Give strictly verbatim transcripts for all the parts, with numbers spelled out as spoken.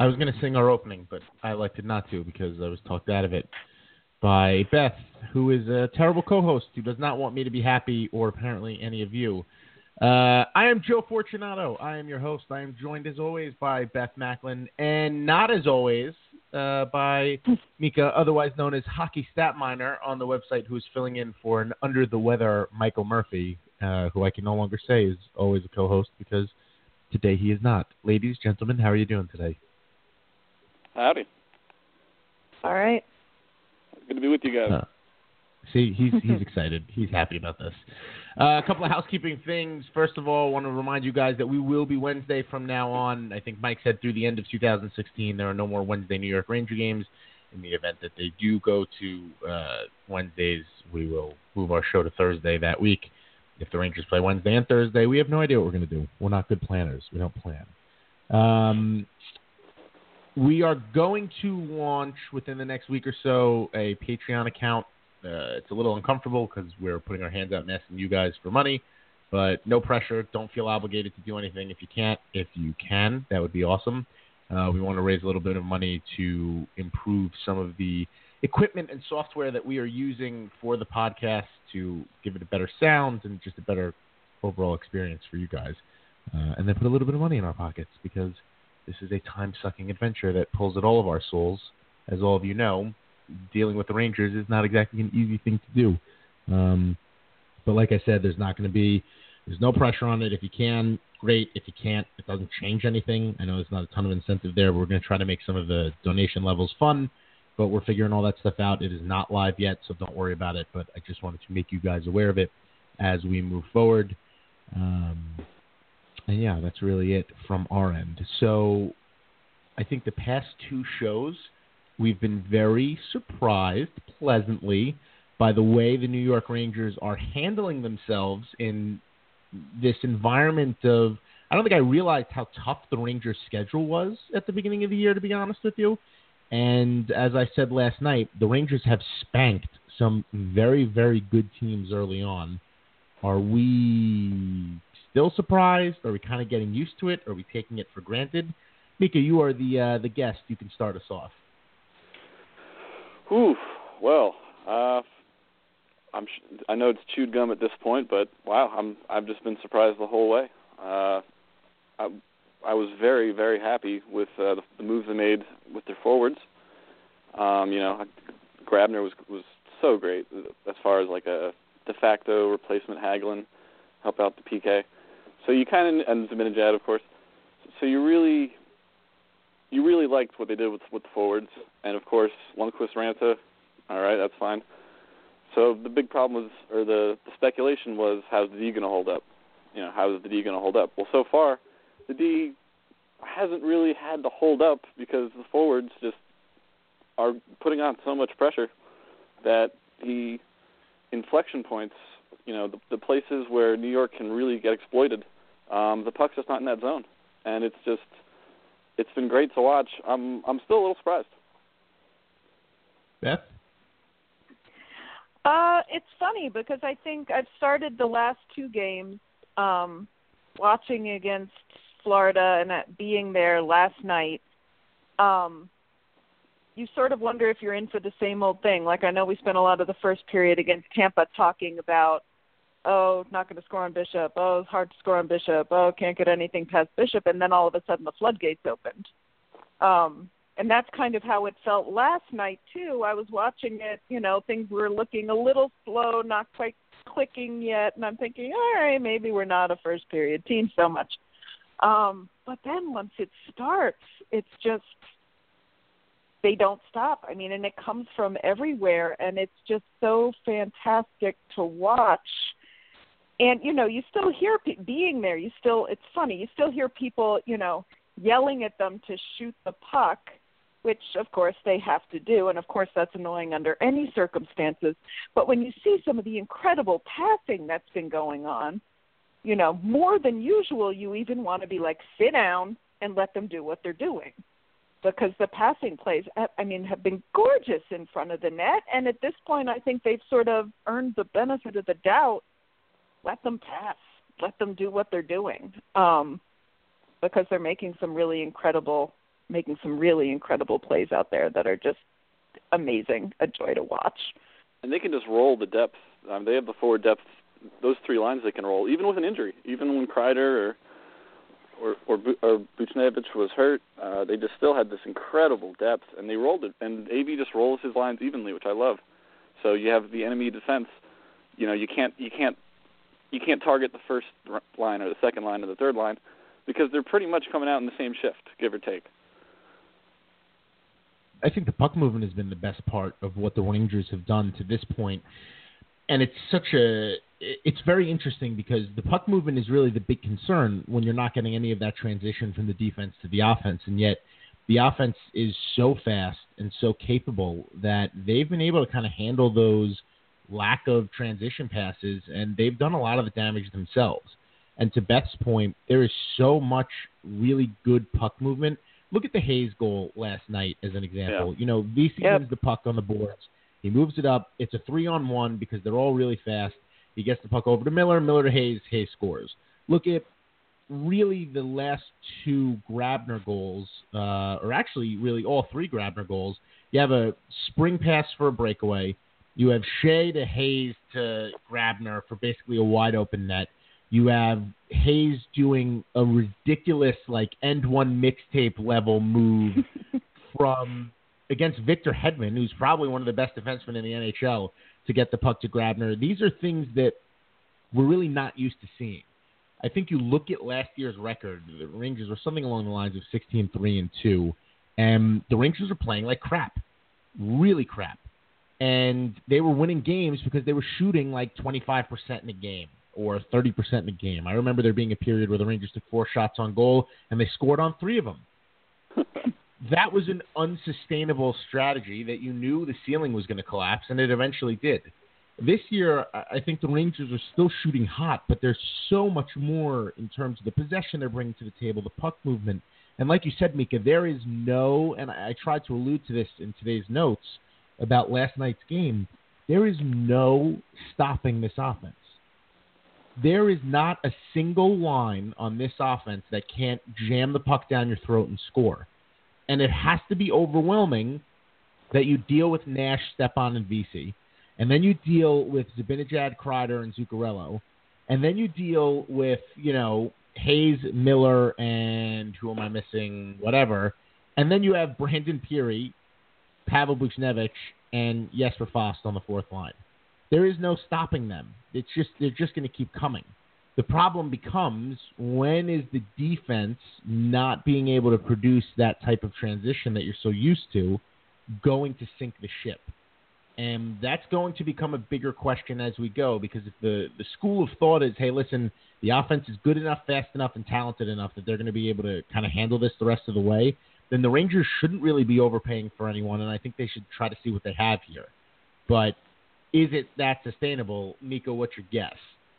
I was going to sing our opening, but I elected not to because I was talked out of it by Beth, who is a terrible co-host who does not want me to be happy, or apparently any of you. Uh, I am Joe Fortunato. I am your host. I am joined, as always, by Beth Macklin, and not as always, uh, by Mika, otherwise known as Hockey Stat Miner on the website, who is filling in for an under-the-weather Michael Murphy, uh, who I can no longer say is always a co-host because today he is not. Ladies, gentlemen, how are you doing today? Howdy. All right. Good to be with you guys. Uh, see, he's he's excited. He's happy about this. Uh, a couple of housekeeping things. First of all, I want to remind you guys that we will be Wednesday from now on. I think Mike said through the end of two thousand sixteen there are no more Wednesday New York Ranger games. In the event that they do go to uh, Wednesdays, we will move our show to Thursday that week. If the Rangers play Wednesday and Thursday, we have no idea what we're going to do. We're not good planners. We don't plan. Um, we are going to launch within the next week or so a Patreon account. Uh, it's a little uncomfortable because we're putting our hands out and asking you guys for money, but no pressure. Don't feel obligated to do anything if you can't. If you can, that would be awesome. Uh, we want to raise a little bit of money to improve some of the equipment and software that we are using for the podcast to give it a better sound and just a better overall experience for you guys. Uh, and then put a little bit of money in our pockets because this is a time-sucking adventure that pulls at all of our souls. As all of you know, dealing with the Rangers is not exactly an easy thing to do. Um, but like I said, there's not going to be, there's no pressure on it. If you can, great. If you can't, it doesn't change anything. I know there's not a ton of incentive there, but we're going to try to make some of the donation levels fun, but we're figuring all that stuff out. It is not live yet, so don't worry about it, but I just wanted to make you guys aware of it as we move forward. Um, and yeah, that's really it from our end. So I think the past two shows, we've been very surprised, pleasantly, by the way the New York Rangers are handling themselves in this environment of, I don't think I realized how tough the Rangers' schedule was at the beginning of the year, to be honest with you. And as I said last night, the Rangers have spanked some very, very good teams early on. Are we still surprised? Are we kind of getting used to it? Are we taking it for granted? Mika, you are the uh, the guest. You can start us off. Ooh, well, uh, I'm sh- I know it's chewed gum at this point, but wow, I'm I've just been surprised the whole way. Uh, I I was very very happy with uh, the, the moves they made with their forwards. Um, you know, Grabner was was so great as far as like a de facto replacement Hagelin, help out the P K. So you kind of, and Zibanejad, of course. So you really. You really liked what they did with with the forwards, and of course Lundqvist, Ranta. All right, that's fine. So the big problem was, or the, the speculation was, how's the D going to hold up? You know, how is the D going to hold up? Well, so far the D hasn't really had to hold up because the forwards just are putting on so much pressure that the inflection points, you know, the, the places where New York can really get exploited, um, the puck's just not in that zone, and it's just. It's been great to watch. I'm I'm still a little surprised. Beth? Uh, it's funny because I think I've started the last two games um, watching against Florida and at being there last night. Um, you sort of wonder if you're in for the same old thing. Like I know we spent a lot of the first period against Tampa talking about, oh, not going to score on Bishop. Oh, it's hard to score on Bishop. Oh, can't get anything past Bishop. And then all of a sudden the floodgates opened. Um, and that's kind of how it felt last night, too. I was watching it, you know, things were looking a little slow, not quite clicking yet. And I'm thinking, all right, maybe we're not a first period team so much. Um, but then once it starts, it's just, they don't stop. I mean, and it comes from everywhere. And it's just so fantastic to watch. And, you know, you still hear pe- being there. You still, it's funny. You still hear people, you know, yelling at them to shoot the puck, which, of course, they have to do. And, of course, that's annoying under any circumstances. But when you see some of the incredible passing that's been going on, you know, more than usual, you even want to be like, sit down and let them do what they're doing. Because the passing plays, I mean, have been gorgeous in front of the net. And at this point, I think they've sort of earned the benefit of the doubt. Let them pass. Let them do what they're doing um, because they're making some really incredible making some really incredible plays out there that are just amazing, a joy to watch. And they can just roll the depth. Um, they have the forward depth. Those three lines they can roll, even with an injury, even when Kreider or or or, or Buchnevich was hurt. Uh, they just still had this incredible depth, and they rolled it. And A V just rolls his lines evenly, which I love. So you have the enemy defense. You know, you can't you can't you can't target the first line or the second line or the third line because they're pretty much coming out in the same shift, give or take. I think the puck movement has been the best part of what the Rangers have done to this point. And it's such a, it's very interesting because the puck movement is really the big concern when you're not getting any of that transition from the defense to the offense. And yet the offense is so fast and so capable that they've been able to kind of handle those lack of transition passes, and they've done a lot of the damage themselves. And to Beth's point, there is so much really good puck movement. Look at the Hayes goal last night as an example. Yeah. You know, V C Yep. wins the puck on the boards. He moves it up. It's a three-on-one because they're all really fast. He gets the puck over to Miller, Miller to Hayes, Hayes scores. Look at really the last two Grabner goals, uh, or actually really all three Grabner goals. You have a spring pass for a breakaway. You have Shea to Hayes to Grabner for basically a wide-open net. You have Hayes doing a ridiculous, like, end one mixtape level move from against Victor Hedman, who's probably one of the best defensemen in the N H L, to get the puck to Grabner. These are things that we're really not used to seeing. I think you look at last year's record, the Rangers were something along the lines of sixteen three and two, and the Rangers were playing like crap, really crap. And they were winning games because they were shooting like twenty-five percent in a game or thirty percent in a game. I remember there being a period where the Rangers took four shots on goal and they scored on three of them. That was an unsustainable strategy that you knew the ceiling was going to collapse, and it eventually did. This year, I think the Rangers are still shooting hot, but there's so much more in terms of the possession they're bringing to the table, the puck movement. And like you said, Mika, there is no, and I tried to allude to this in today's notes about last night's game, there is no stopping this offense. There is not a single line on this offense that can't jam the puck down your throat and score. And it has to be overwhelming that you deal with Nash, Stepan, and V C, and then you deal with Zibanejad, Kreider, and Zuccarello, and then you deal with, you know, Hayes, Miller, and who am I missing, whatever, and then you have Brandon Peary, Pavel Buchnevich, and Jesper Fast on the fourth line. There is no stopping them. It's just they're just going to keep coming. The problem becomes, when is the defense not being able to produce that type of transition that you're so used to going to sink the ship? And that's going to become a bigger question as we go, because if the, the school of thought is, hey, listen, the offense is good enough, fast enough, and talented enough that they're going to be able to kind of handle this the rest of the way, then the Rangers shouldn't really be overpaying for anyone, and I think they should try to see what they have here. But is it that sustainable? Mika, what's your guess?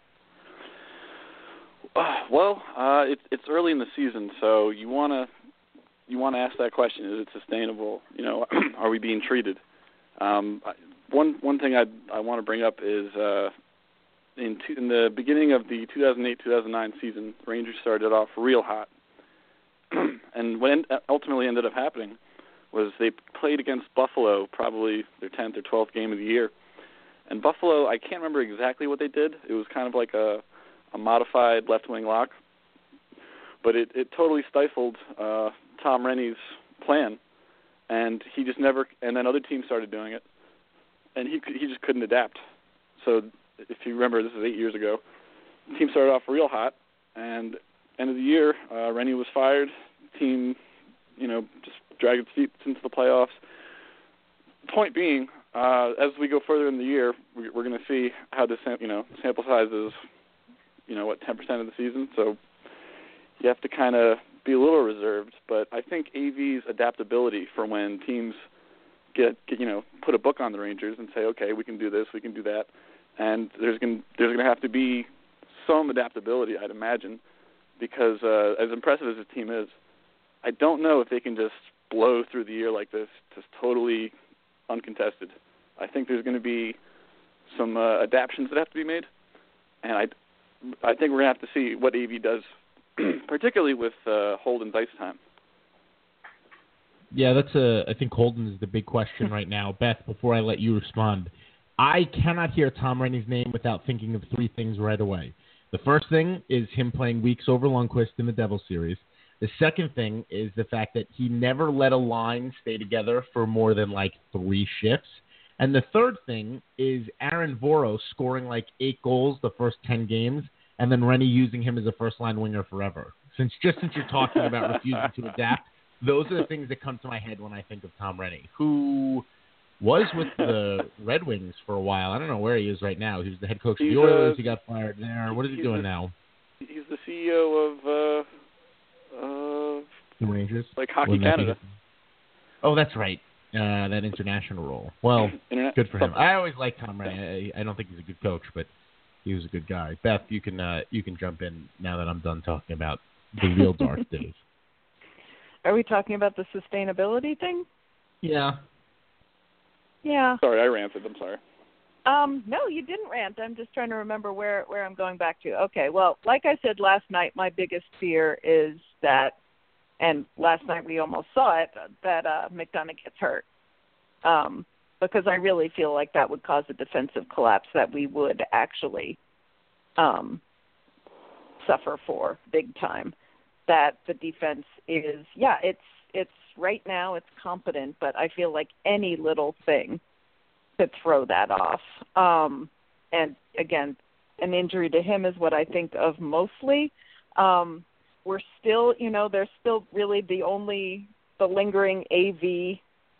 Uh, well, uh, it's it's early in the season, so you wanna you wanna ask that question: is it sustainable? You know, are we being treated? Um, one one thing I I want to bring up is uh, in two, in the beginning of the two thousand eight two thousand nine season, the Rangers started off real hot, and what en- ultimately ended up happening was they played against Buffalo, probably their tenth or twelfth game of the year, and Buffalo, I can't remember exactly what they did. It was kind of like a a modified left-wing lock, but it, it totally stifled uh, Tom Rennie's plan, and he just never. And then other teams started doing it, and he he just couldn't adapt. So if you remember, this is eight years ago. The team started off real hot, and end of the year, uh, Rennie was fired. Team, you know, just dragged its feet into the playoffs. Point being, uh, as we go further in the year, we, we're going to see how the sam- you know sample size is. You know, what, ten percent of the season, so you have to kind of be a little reserved. But I think A V's adaptability for when teams get, get, you know, put a book on the Rangers and say, okay, we can do this, we can do that, and there's going there's going to have to be some adaptability, I'd imagine, because uh, as impressive as this team is, I don't know if they can just blow through the year like this, just totally uncontested. I think there's going to be some uh, adaptions that have to be made, and I. I think we're going to have to see what A V does, particularly with uh, Holden's ice time. Yeah, that's a. I think Holden is the big question right now. Beth, before I let you respond, I cannot hear Tom Rennie's name without thinking of three things right away. The first thing is him playing Weeks over Lundqvist in the Devil series. The second thing is the fact that he never let a line stay together for more than like three shifts. And the third thing is Aaron Voros scoring like eight goals the first ten games, and then Rennie using him as a first-line winger forever. Since just since you're talking about refusing to adapt, those are the things that come to my head when I think of Tom Rennie, who was with the Red Wings for a while. I don't know where he is right now. He was the head coach of the Oilers. Uh, he got fired there. What is he doing the, now? He's the C E O of uh, uh, the Rangers, like Hockey Canada. Oh, that's right. Uh, that international role. Well, Internet- good for him. I always liked Tom Rennie. I, I don't think he's a good coach, but he was a good guy. Beth, you can uh, you can jump in now that I'm done talking about the real dark days. Are we talking about the sustainability thing? Yeah. Yeah. Sorry, I ranted. I'm sorry. Um, no, you didn't rant. I'm just trying to remember where, where I'm going back to. Okay, well, like I said last night, my biggest fear is that, and last night we almost saw it, that uh, McDonough gets hurt. Um, because I really feel like that would cause a defensive collapse that we would actually um, suffer for big time. That the defense is, yeah, it's it's right now it's competent, but I feel like any little thing could throw that off. Um, and again, an injury to him is what I think of mostly. Um, we're still, you know, there's still really the only, the lingering A V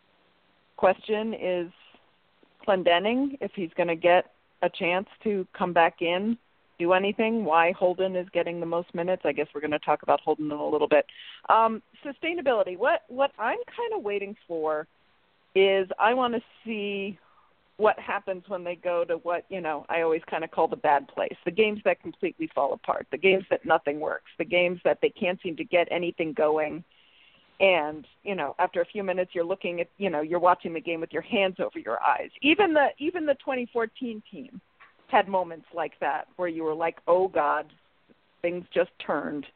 question is Clendening, if he's going to get a chance to come back in, do anything, why Holden is getting the most minutes. I guess we're going to talk about Holden in a little bit. Um, sustainability, what, what I'm kind of waiting for is I want to see what happens when they go to what, you know, I always kind of call the bad place, the games that completely fall apart, the games that nothing works, the games that they can't seem to get anything going. And, you know, after a few minutes, you're looking at, you know, you're watching the game with your hands over your eyes. Even the, even the twenty fourteen team had moments like that where you were like, oh God, things just turned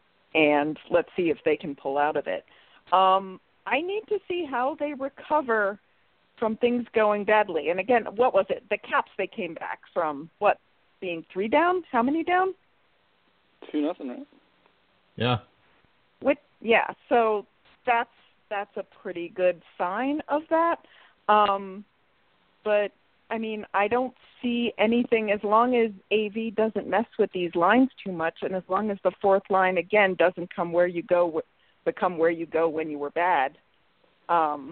and let's see if they can pull out of it. Um, I need to see how they recover from things going badly. And again, what was it? The Caps, they came back from, what, being three down? How many down? Two nothing, right? Yeah. With, yeah, so that's that's a pretty good sign of that. Um, but, I mean, I don't see anything, as long as A V doesn't mess with these lines too much, and as long as the fourth line, again, doesn't come where you go, become where you go when you were bad, um,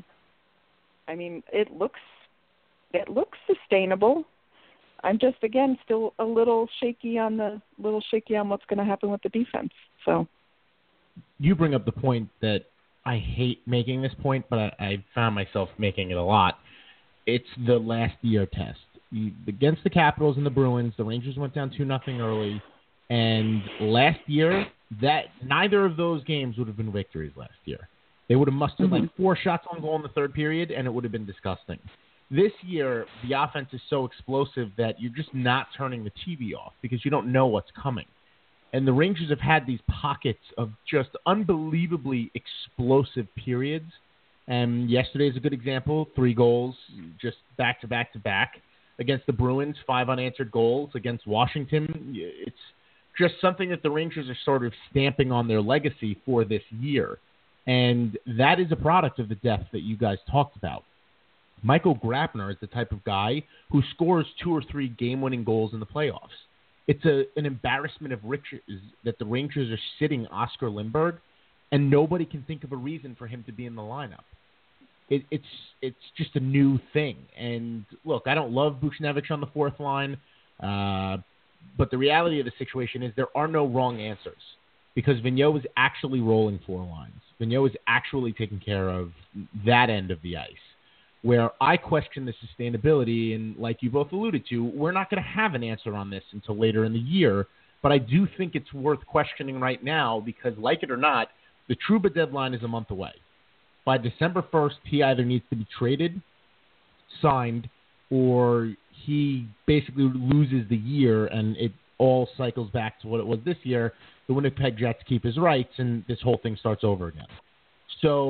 I mean, it looks it looks sustainable. I'm just again still a little shaky on the little shaky on what's going to happen with the defense. So you bring up the point that I hate making this point, but I, I found myself making it a lot. It's the last year test. You, against the Capitals and the Bruins, the Rangers went down two nothing early, and last year that neither of those games would have been victories last year. They would have mustered mm-hmm. like four shots on goal in the third period, and it would have been disgusting. This year, the offense is so explosive that you're just not turning the T V off because you don't know what's coming. And the Rangers have had these pockets of just unbelievably explosive periods. And yesterday is a good example. Three goals, just back to back to back. Against the Bruins, five unanswered goals. Against Washington, it's just something that the Rangers are sort of stamping on their legacy for this year. And that is a product of the depth that you guys talked about. Michael Grabner is the type of guy who scores two or three game-winning goals in the playoffs. It's a, an embarrassment of riches that the Rangers are sitting Oscar Lindberg, and nobody can think of a reason for him to be in the lineup. It, it's it's just a new thing. And, look, I don't love Buchnevich on the fourth line, uh, but the reality of the situation is there are no wrong answers because Vigneault is actually rolling four lines. Vigneault is actually taking care of that end of the ice. Where I question the sustainability, and like you both alluded to, we're not going to have an answer on this until later in the year, but I do think it's worth questioning right now because, like it or not, the Trouba deadline is a month away. By December first, he either needs to be traded, signed, or he basically loses the year and it all cycles back to what it was this year. The Winnipeg Jets keep his rights, and this whole thing starts over again. So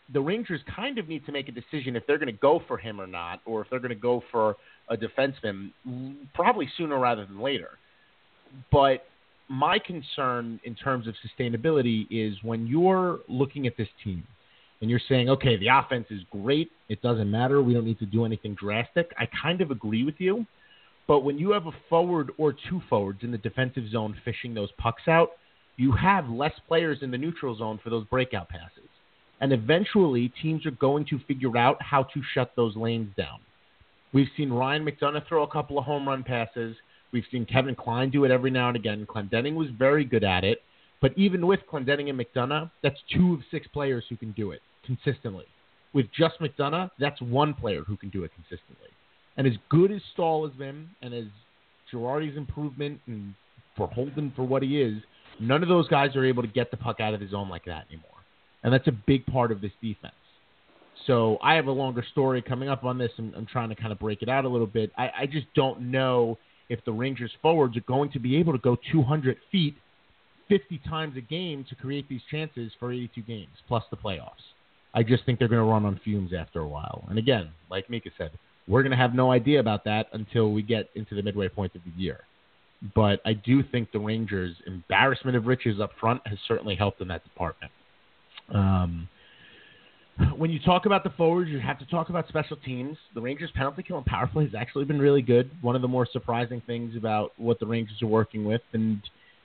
the Rangers kind of need to make a decision if they're going to go for him or not, or if they're going to go for a defenseman, probably sooner rather than later. But my concern in terms of sustainability is when you're looking at this team and you're saying, okay, the offense is great, it doesn't matter, we don't need to do anything drastic. I kind of agree with you. But when you have a forward or two forwards in the defensive zone fishing those pucks out, you have less players in the neutral zone for those breakout passes. And eventually, teams are going to figure out how to shut those lanes down. We've seen Ryan McDonagh throw a couple of home run passes. We've seen Kevin Klein do it every now and again. Clendening was very good at it. But even with Clendening and McDonagh, that's two of six players who can do it consistently. With just McDonagh, that's one player who can do it consistently. And as good as Stahl has been, and as Girardi's improvement, and for Holden for what he is, none of those guys are able to get the puck out of the zone like that anymore. And that's a big part of this defense. So I have a longer story coming up on this, and I'm trying to kind of break it out a little bit. I, I just don't know if the Rangers forwards are going to be able to go two hundred feet fifty times a game to create these chances for eighty-two games, plus the playoffs. I just think they're going to run on fumes after a while. And again, like Mika said, we're going to have no idea about that until we get into the midway point of the year. But I do think the Rangers' embarrassment of riches up front has certainly helped in that department. Um, when you talk about the forwards, you have to talk about special teams. The Rangers' penalty kill and power play has actually been really good. One of the more surprising things about what the Rangers are working with. And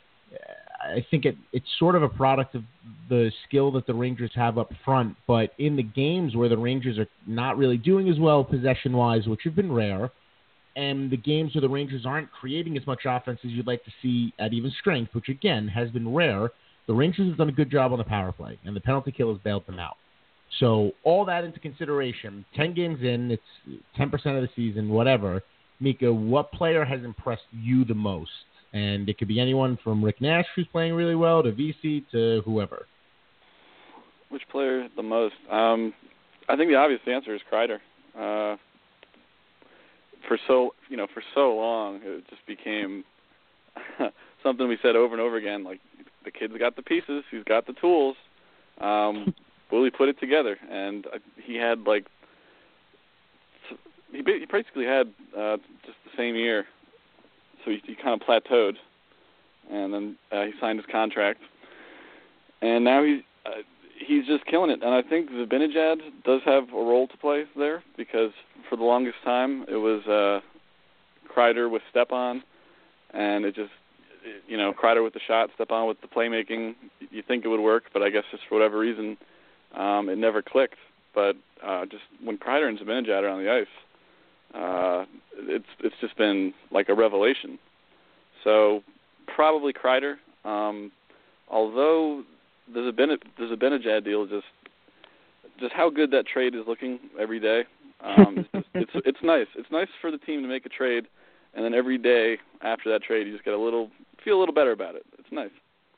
I think it, it's sort of a product of the skill that the Rangers have up front. But in the games where the Rangers are not really doing as well possession-wise, which have been rare, and the games where the Rangers aren't creating as much offense as you'd like to see at even strength, which again has been rare, the Rangers have done a good job on the power play, and the penalty kill has bailed them out. So all that into consideration, ten games in, it's ten percent of the season, whatever. Mika, what player has impressed you the most? And it could be anyone from Rick Nash, who's playing really well, to V C, to whoever. Which player the most? Um, I think the obvious answer is Kreider. Uh, for so you know, for so long, it just became something we said over and over again. Like, the kid's got the pieces, he's got the tools. Um, will he put it together? And uh, he had like he basically had uh, just the same year. So he, he kind of plateaued, and then uh, he signed his contract, and now he's uh, he's just killing it. And I think Zibanejad does have a role to play there, because for the longest time it was uh, Kreider with Stepan, and it just it, you know Kreider with the shot, Stepan with the playmaking. You think it would work, but I guess just for whatever reason um, it never clicked. But uh, just when Kreider and Zibanejad are on the ice, Uh, it's it's just been like a revelation. So probably Kreider. Um, although the Zibanejad, the Zibanejad deal is just just how good that trade is looking every day. Um, it's, just, it's it's nice. It's nice for the team to make a trade, and then every day after that trade, you just get a little feel a little better about it. It's nice.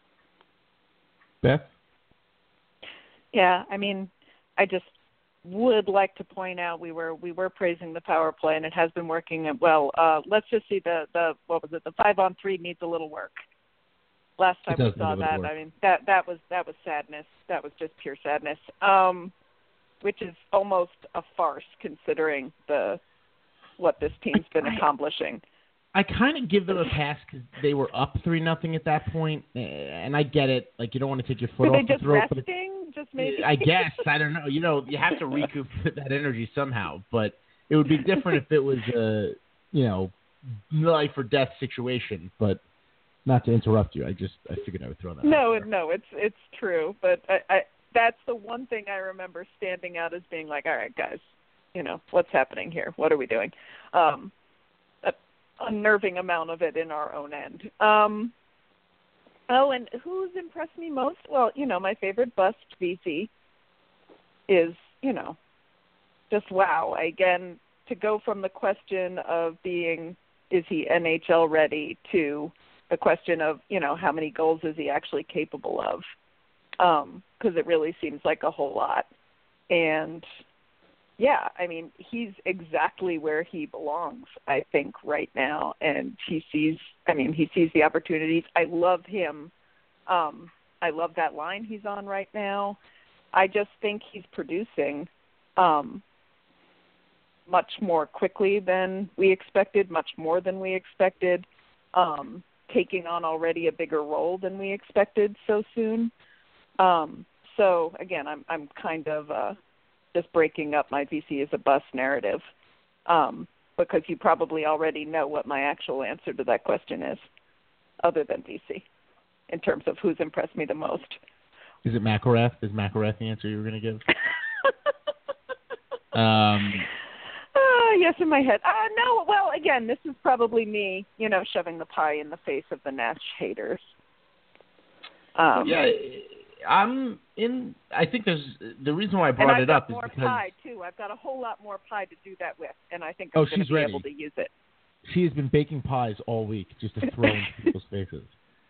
Beth? Yeah, I mean, I just would like to point out we were we were praising the power play, and it has been working well. Uh, let's just see the, the what was it the five on three needs a little work. Last time we saw that, I mean that that was that was sadness. That was just pure sadness. Um, which is almost a farce considering the what this team's been accomplishing. I kind of give them a pass because they were up three nothing at that point, and I get it. Like, you don't want to take your foot were off they the throat. Just resting? Just maybe. I guess I don't know. You know, you have to recoup that energy somehow. But it would be different if it was a, you know, life or death situation. But not to interrupt you, I just I figured I would throw that. No, out there. no, it's it's true. But I, I that's the one thing I remember standing out as being like, all right, guys, you know, what's happening here? What are we doing? Um, a unnerving amount of it in our own end. Um, Oh, and who's impressed me most? Well, you know, my favorite bust, V C, is, you know, just wow. Again, to go from the question of being, is he N H L ready, to the question of, you know, how many goals is he actually capable of? Because um, it really seems like a whole lot. And, yeah, I mean, he's exactly where he belongs, I think, right now. And he sees, I mean, he sees the opportunities. I love him. Um, I love that line he's on right now. I just think he's producing um, much more quickly than we expected, much more than we expected, um, taking on already a bigger role than we expected so soon. Um, so, again, I'm I'm kind of uh, just breaking up my V C is a bust narrative um, because you probably already know what my actual answer to that question is, other than V C, in terms of who's impressed me the most. Is it McElrath? Is McElrath the answer you were going to give? um, uh, yes, in my head. Uh, no, well, again, this is probably me, you know, shoving the pie in the face of the Nash haters. Um, yeah, I'm in. I think there's the reason why I brought it up is because I've got more pie too. I've got a whole lot more pie to do that with, and I think I'm oh, going to she's be ready. able to use it. She has been baking pies all week just to throw in people's faces.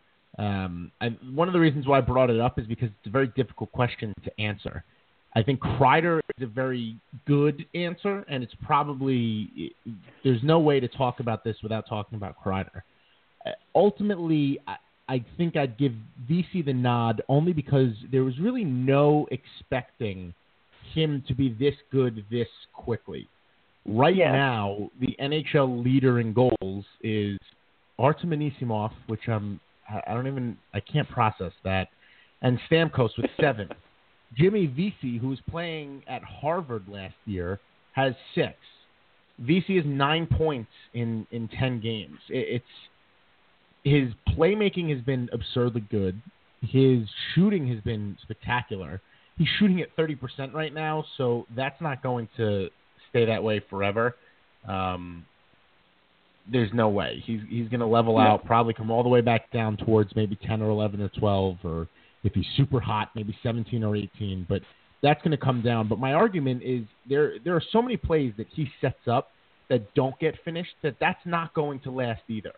Um, and one of the reasons why I brought it up is because it's a very difficult question to answer. I think Kreider is a very good answer, and it's probably there's no way to talk about this without talking about Kreider. Uh, ultimately, I, I think I'd give V C the nod only because there was really no expecting him to be this good this quickly. Right yes. now, the N H L leader in goals is Artem Anisimov, which I'm I don't even I can't process that, and Stamkos with seven. Jimmy Vesey, who was playing at Harvard last year, has six. Vesey has nine points in, in ten games. It, it's his playmaking has been absurdly good. His shooting has been spectacular. He's shooting at thirty percent right now, so that's not going to stay that way forever. Um, there's no way. He's he's going to level out, probably come all the way back down towards maybe ten or eleven or twelve, or if he's super hot, maybe seventeen or eighteen. But that's going to come down. But my argument is there there are so many plays that he sets up that don't get finished that that's not going to last either.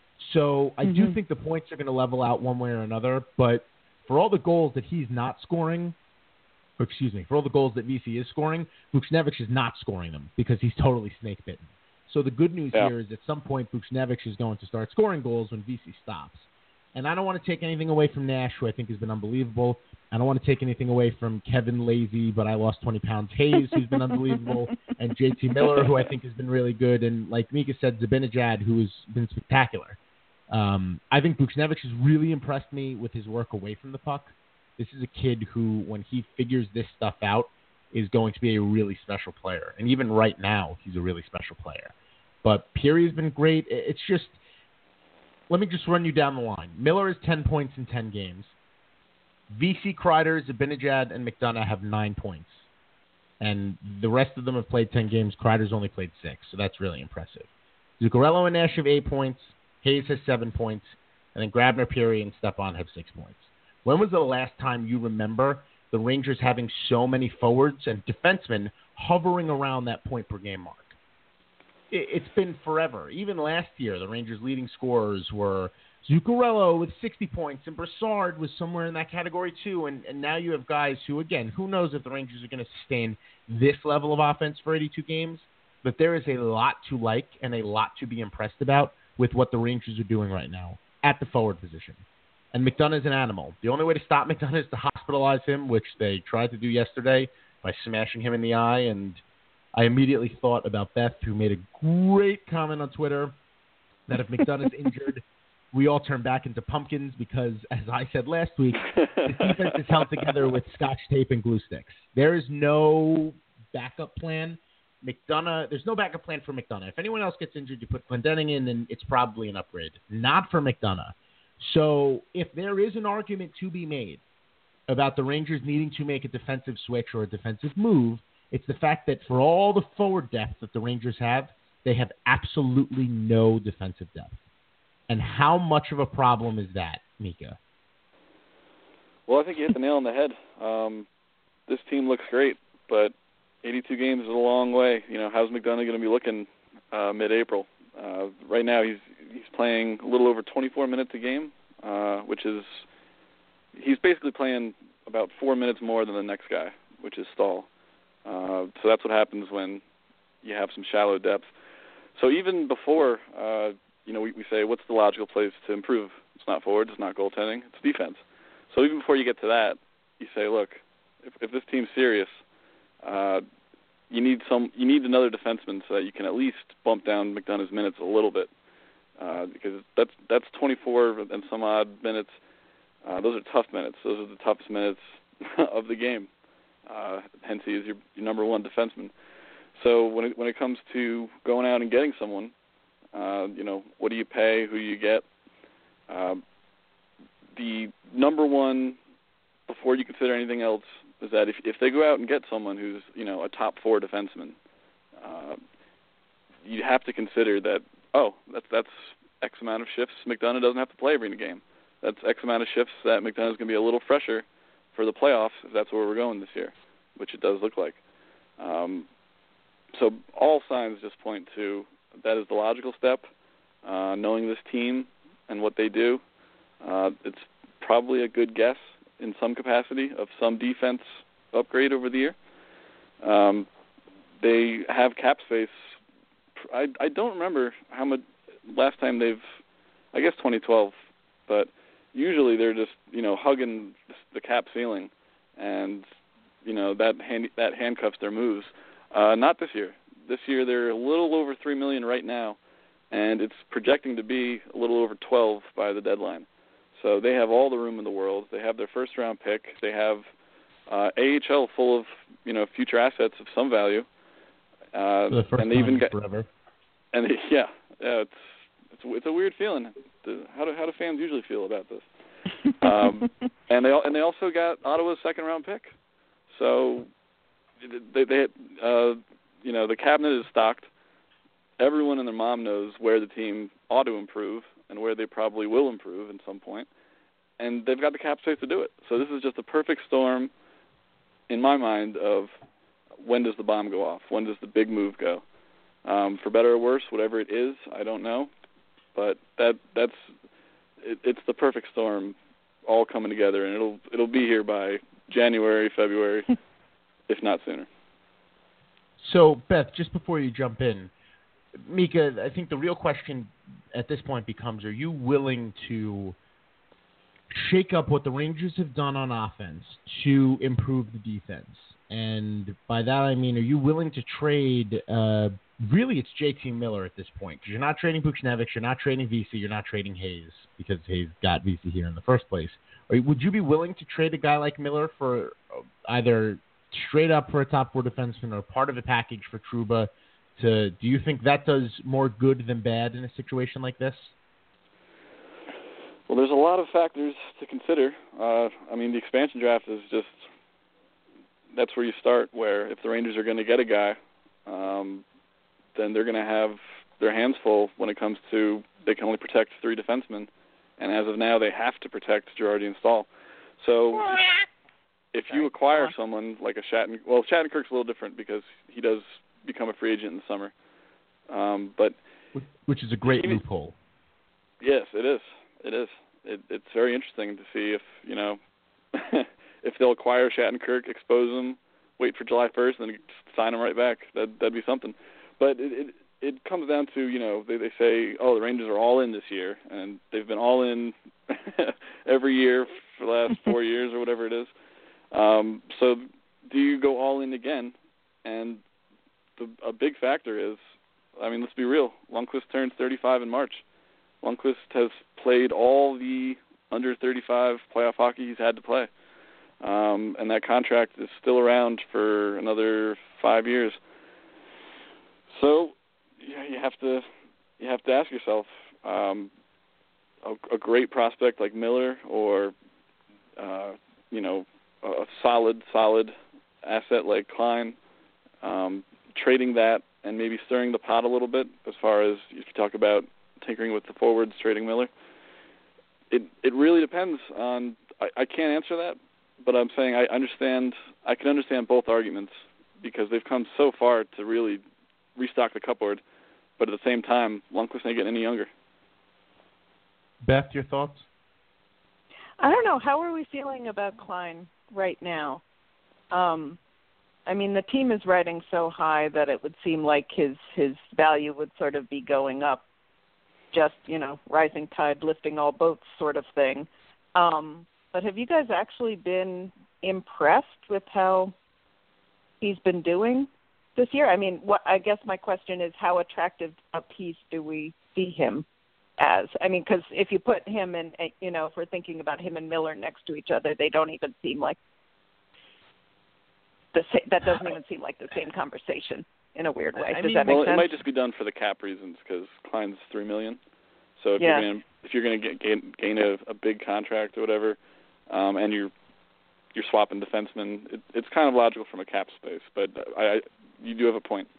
So I mm-hmm. do think the points are going to level out one way or another. But for all the goals that he's not scoring, or excuse me, for all the goals that V C is scoring, Buchnevich is not scoring them because he's totally snake bitten. So the good news yeah. here is at some point Buchnevich is going to start scoring goals when V C stops. And I don't want to take anything away from Nash, who I think has been unbelievable. I don't want to take anything away from Kevin Lazy, but I lost twenty pounds Hayes, who's been unbelievable, and J T Miller, who I think has been really good, and like Mika said, Zibanejad, who has been spectacular. Um, I think Buchnevich has really impressed me with his work away from the puck. This is a kid who, when he figures this stuff out, is going to be a really special player. And even right now, he's a really special player. But Peary has been great. It's just, let me just run you down the line. Miller has ten points in ten games. V C, Kreider, Zibanejad, and McDonough have nine points. And the rest of them have played ten games. Kreider's only played six, so that's really impressive. Zuccarello and Nash have eight points. Hayes has seven points. And then Grabner, Peary, and Stepan have six points. When was the last time you remember the Rangers having so many forwards and defensemen hovering around that point-per-game mark? It's been forever. Even last year, the Rangers' leading scorers were Zuccarello with sixty points, and Brassard was somewhere in that category too. And, and now you have guys who, again, who knows if the Rangers are going to sustain this level of offense for eighty-two games, but there is a lot to like and a lot to be impressed about with what the Rangers are doing right now at the forward position. And McDonough is an animal. The only way to stop McDonough is to hospitalize him, which they tried to do yesterday by smashing him in the eye. And I immediately thought about Beth, who made a great comment on Twitter that if McDonough's injured, we all turn back into pumpkins because, as I said last week, the defense is held together with scotch tape and glue sticks. There is no backup plan. McDonough, there's no backup plan for McDonough. If anyone else gets injured, you put Glendening in, and it's probably an upgrade. Not for McDonough. So if there is an argument to be made about the Rangers needing to make a defensive switch or a defensive move, it's the fact that for all the forward depth that the Rangers have, they have absolutely no defensive depth. And how much of a problem is that, Mika? Well, I think you hit the nail on the head. Um, this team looks great, but eighty-two games is a long way. You know, how's McDonough going to be looking uh, mid-April? Uh, right now, he's he's playing a little over twenty-four minutes a game, uh, which is he's basically playing about four minutes more than the next guy, which is Stahl. Uh, so that's what happens when you have some shallow depth. So even before, uh, you know, we, we say, what's the logical place to improve? It's not forward, it's not goaltending, it's defense. So even before you get to that, you say, look, if, if this team's serious, uh, you need some, you need another defenseman so that you can at least bump down McDonough's minutes a little bit, uh, because that's that's twenty-four and some odd minutes. Uh, those are tough minutes. Those are the toughest minutes of the game. Uh, hence, he is your, your number one defenseman. So when it, when it comes to going out and getting someone, uh, you know, what do you pay? Who do you get? Uh, the number one, before you consider anything else, is that if if they go out and get someone who's, you know, a top four defenseman, uh, you have to consider that, oh, that's that's X amount of shifts McDonough doesn't have to play every game. That's X amount of shifts that McDonough's going to be a little fresher for the playoffs, if that's where we're going this year, which it does look like. Um, so all signs just point to that is the logical step. Uh, knowing this team and what they do, uh, it's probably a good guess in some capacity of some defense upgrade over the year. Um, they have cap space. I, I don't remember how much last time they've, I guess twenty twelve, but usually they're just, you know, hugging the cap ceiling, and, you know, that hand, that handcuffs their moves. Uh, not this year. This year they're a little over three million dollars right now, and it's projecting to be a little over twelve by the deadline. So they have all the room in the world. They have their first-round pick. They have uh, A H L full of, you know, future assets of some value. Uh, For the first and they even got forever. And they, yeah, yeah, it's it's it's a weird feeling. How do how do fans usually feel about this? Um, and they and they also got Ottawa's second round pick, so they they uh, you know, the cabinet is stocked. Everyone and their mom knows where the team ought to improve and where they probably will improve at some point, and they've got the cap space to do it. So this is just a perfect storm, in my mind, of when does the bomb go off? When does the big move go? Um, for better or worse, whatever it is, I don't know. But that that's it, it's the perfect storm all coming together, and it'll it'll be here by January, February, if not sooner. So, Beth, just before you jump in, Mika, I think the real question at this point becomes, are you willing to shake up what the Rangers have done on offense to improve the defense? And by that I mean, are you willing to trade, uh, really it's J T Miller at this point, because you're not trading Buchnevich, you're not trading V C, you're not trading Hayes, because Hayes got V C here in the first place. Or would you be willing to trade a guy like Miller for either straight up for a top four defenseman or part of a package for Trouba? To, do you think that does more good than bad in a situation like this? Well, there's a lot of factors to consider. Uh, I mean, the expansion draft is just, that's where you start, where if the Rangers are going to get a guy, um, then they're going to have their hands full when it comes to they can only protect three defensemen. And as of now, they have to protect Girardi and Stahl. So if you acquire someone like a Shattenkirk, well, Shattenkirk's a little different because he does become a free agent in the summer. Um, but Which is a great even, loophole. Yes, it is. It is. It, it's very interesting to see if, you know, if they'll acquire Shattenkirk, expose him, wait for July first, and then sign him right back. That, that'd be something. But it, it it comes down to, you know, they, they say, oh, the Rangers are all in this year, and they've been all in every year for the last four years or whatever it is. Um, so do you go all in again? And the, a big factor is, I mean, let's be real. Lundqvist turns thirty-five in March. Lundqvist has played all the under thirty-five playoff hockey he's had to play. Um, and that contract is still around for another five years. So yeah, you have to you have to ask yourself, um, a, a great prospect like Miller, or uh, you know, a, a solid solid asset like Klein, um, trading that and maybe stirring the pot a little bit as far as if you talk about tinkering with the forwards, trading Miller. It it really depends on. I, I can't answer that, but I'm saying I understand. I can understand both arguments because they've come so far to really restock the cupboard, but at the same time, Lundqvist ain't getting any younger. Beth, your thoughts? I don't know. How are we feeling about Klein right now? Um, I mean, the team is riding so high that it would seem like his his value would sort of be going up. Just, you know, rising tide lifting all boats sort of thing. Um, but have you guys actually been impressed with how he's been doing this year? I mean, what I guess my question is, how attractive a piece do we see him as? I mean, because if you put him and, you know, if we're thinking about him and Miller next to each other, they don't even seem like the sa- that doesn't even seem like the same conversation in a weird way. I Does mean, that make well, sense? it might just be done for the cap reasons because Klein's three million. So if Yeah. you're gonna if you're gonna get, gain, gain a, a big contract or whatever, um, and you're you're swapping defensemen, it, it's kind of logical from a cap space. But I, I you do have a point.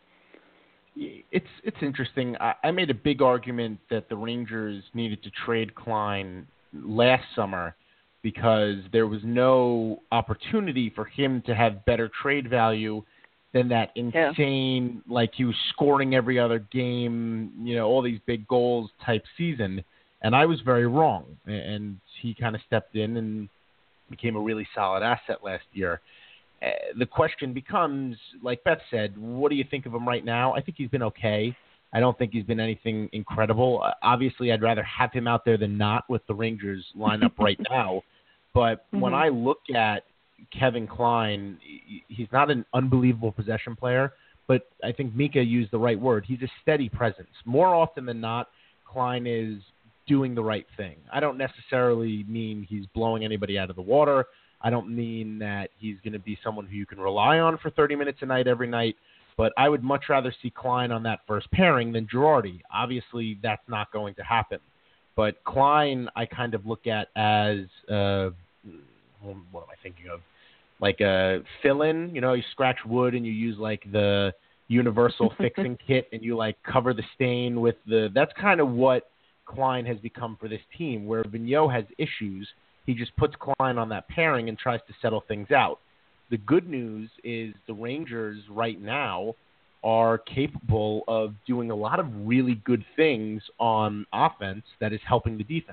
It's it's interesting. I, I made a big argument that the Rangers needed to trade Klein last summer because there was no opportunity for him to have better trade value than that insane, yeah. like he was scoring every other game, you know, all these big goals type season. And I was very wrong. And he kind of stepped in and became a really solid asset last year. Uh, the question becomes, like Beth said, what do you think of him right now? I think he's been okay. I don't think he's been anything incredible. Uh, obviously, I'd rather have him out there than not with the Rangers lineup right now. But mm-hmm. when I look at Kevin Klein, he's not an unbelievable possession player, but I think Mika used the right word. He's a steady presence. More often than not, Klein is doing the right thing. I don't necessarily mean he's blowing anybody out of the water. I don't mean that he's going to be someone who you can rely on for thirty minutes a night every night, but I would much rather see Klein on that first pairing than Girardi. Obviously, that's not going to happen. But Klein, I kind of look at as, uh, what am I thinking of? Like a fill-in, you know, you scratch wood and you use like the universal fixing kit and you like cover the stain with the, that's kind of what Klein has become for this team, where Vigneault has issues. He just puts Klein on that pairing and tries to settle things out. The good news is the Rangers right now are capable of doing a lot of really good things on offense that is helping the defense.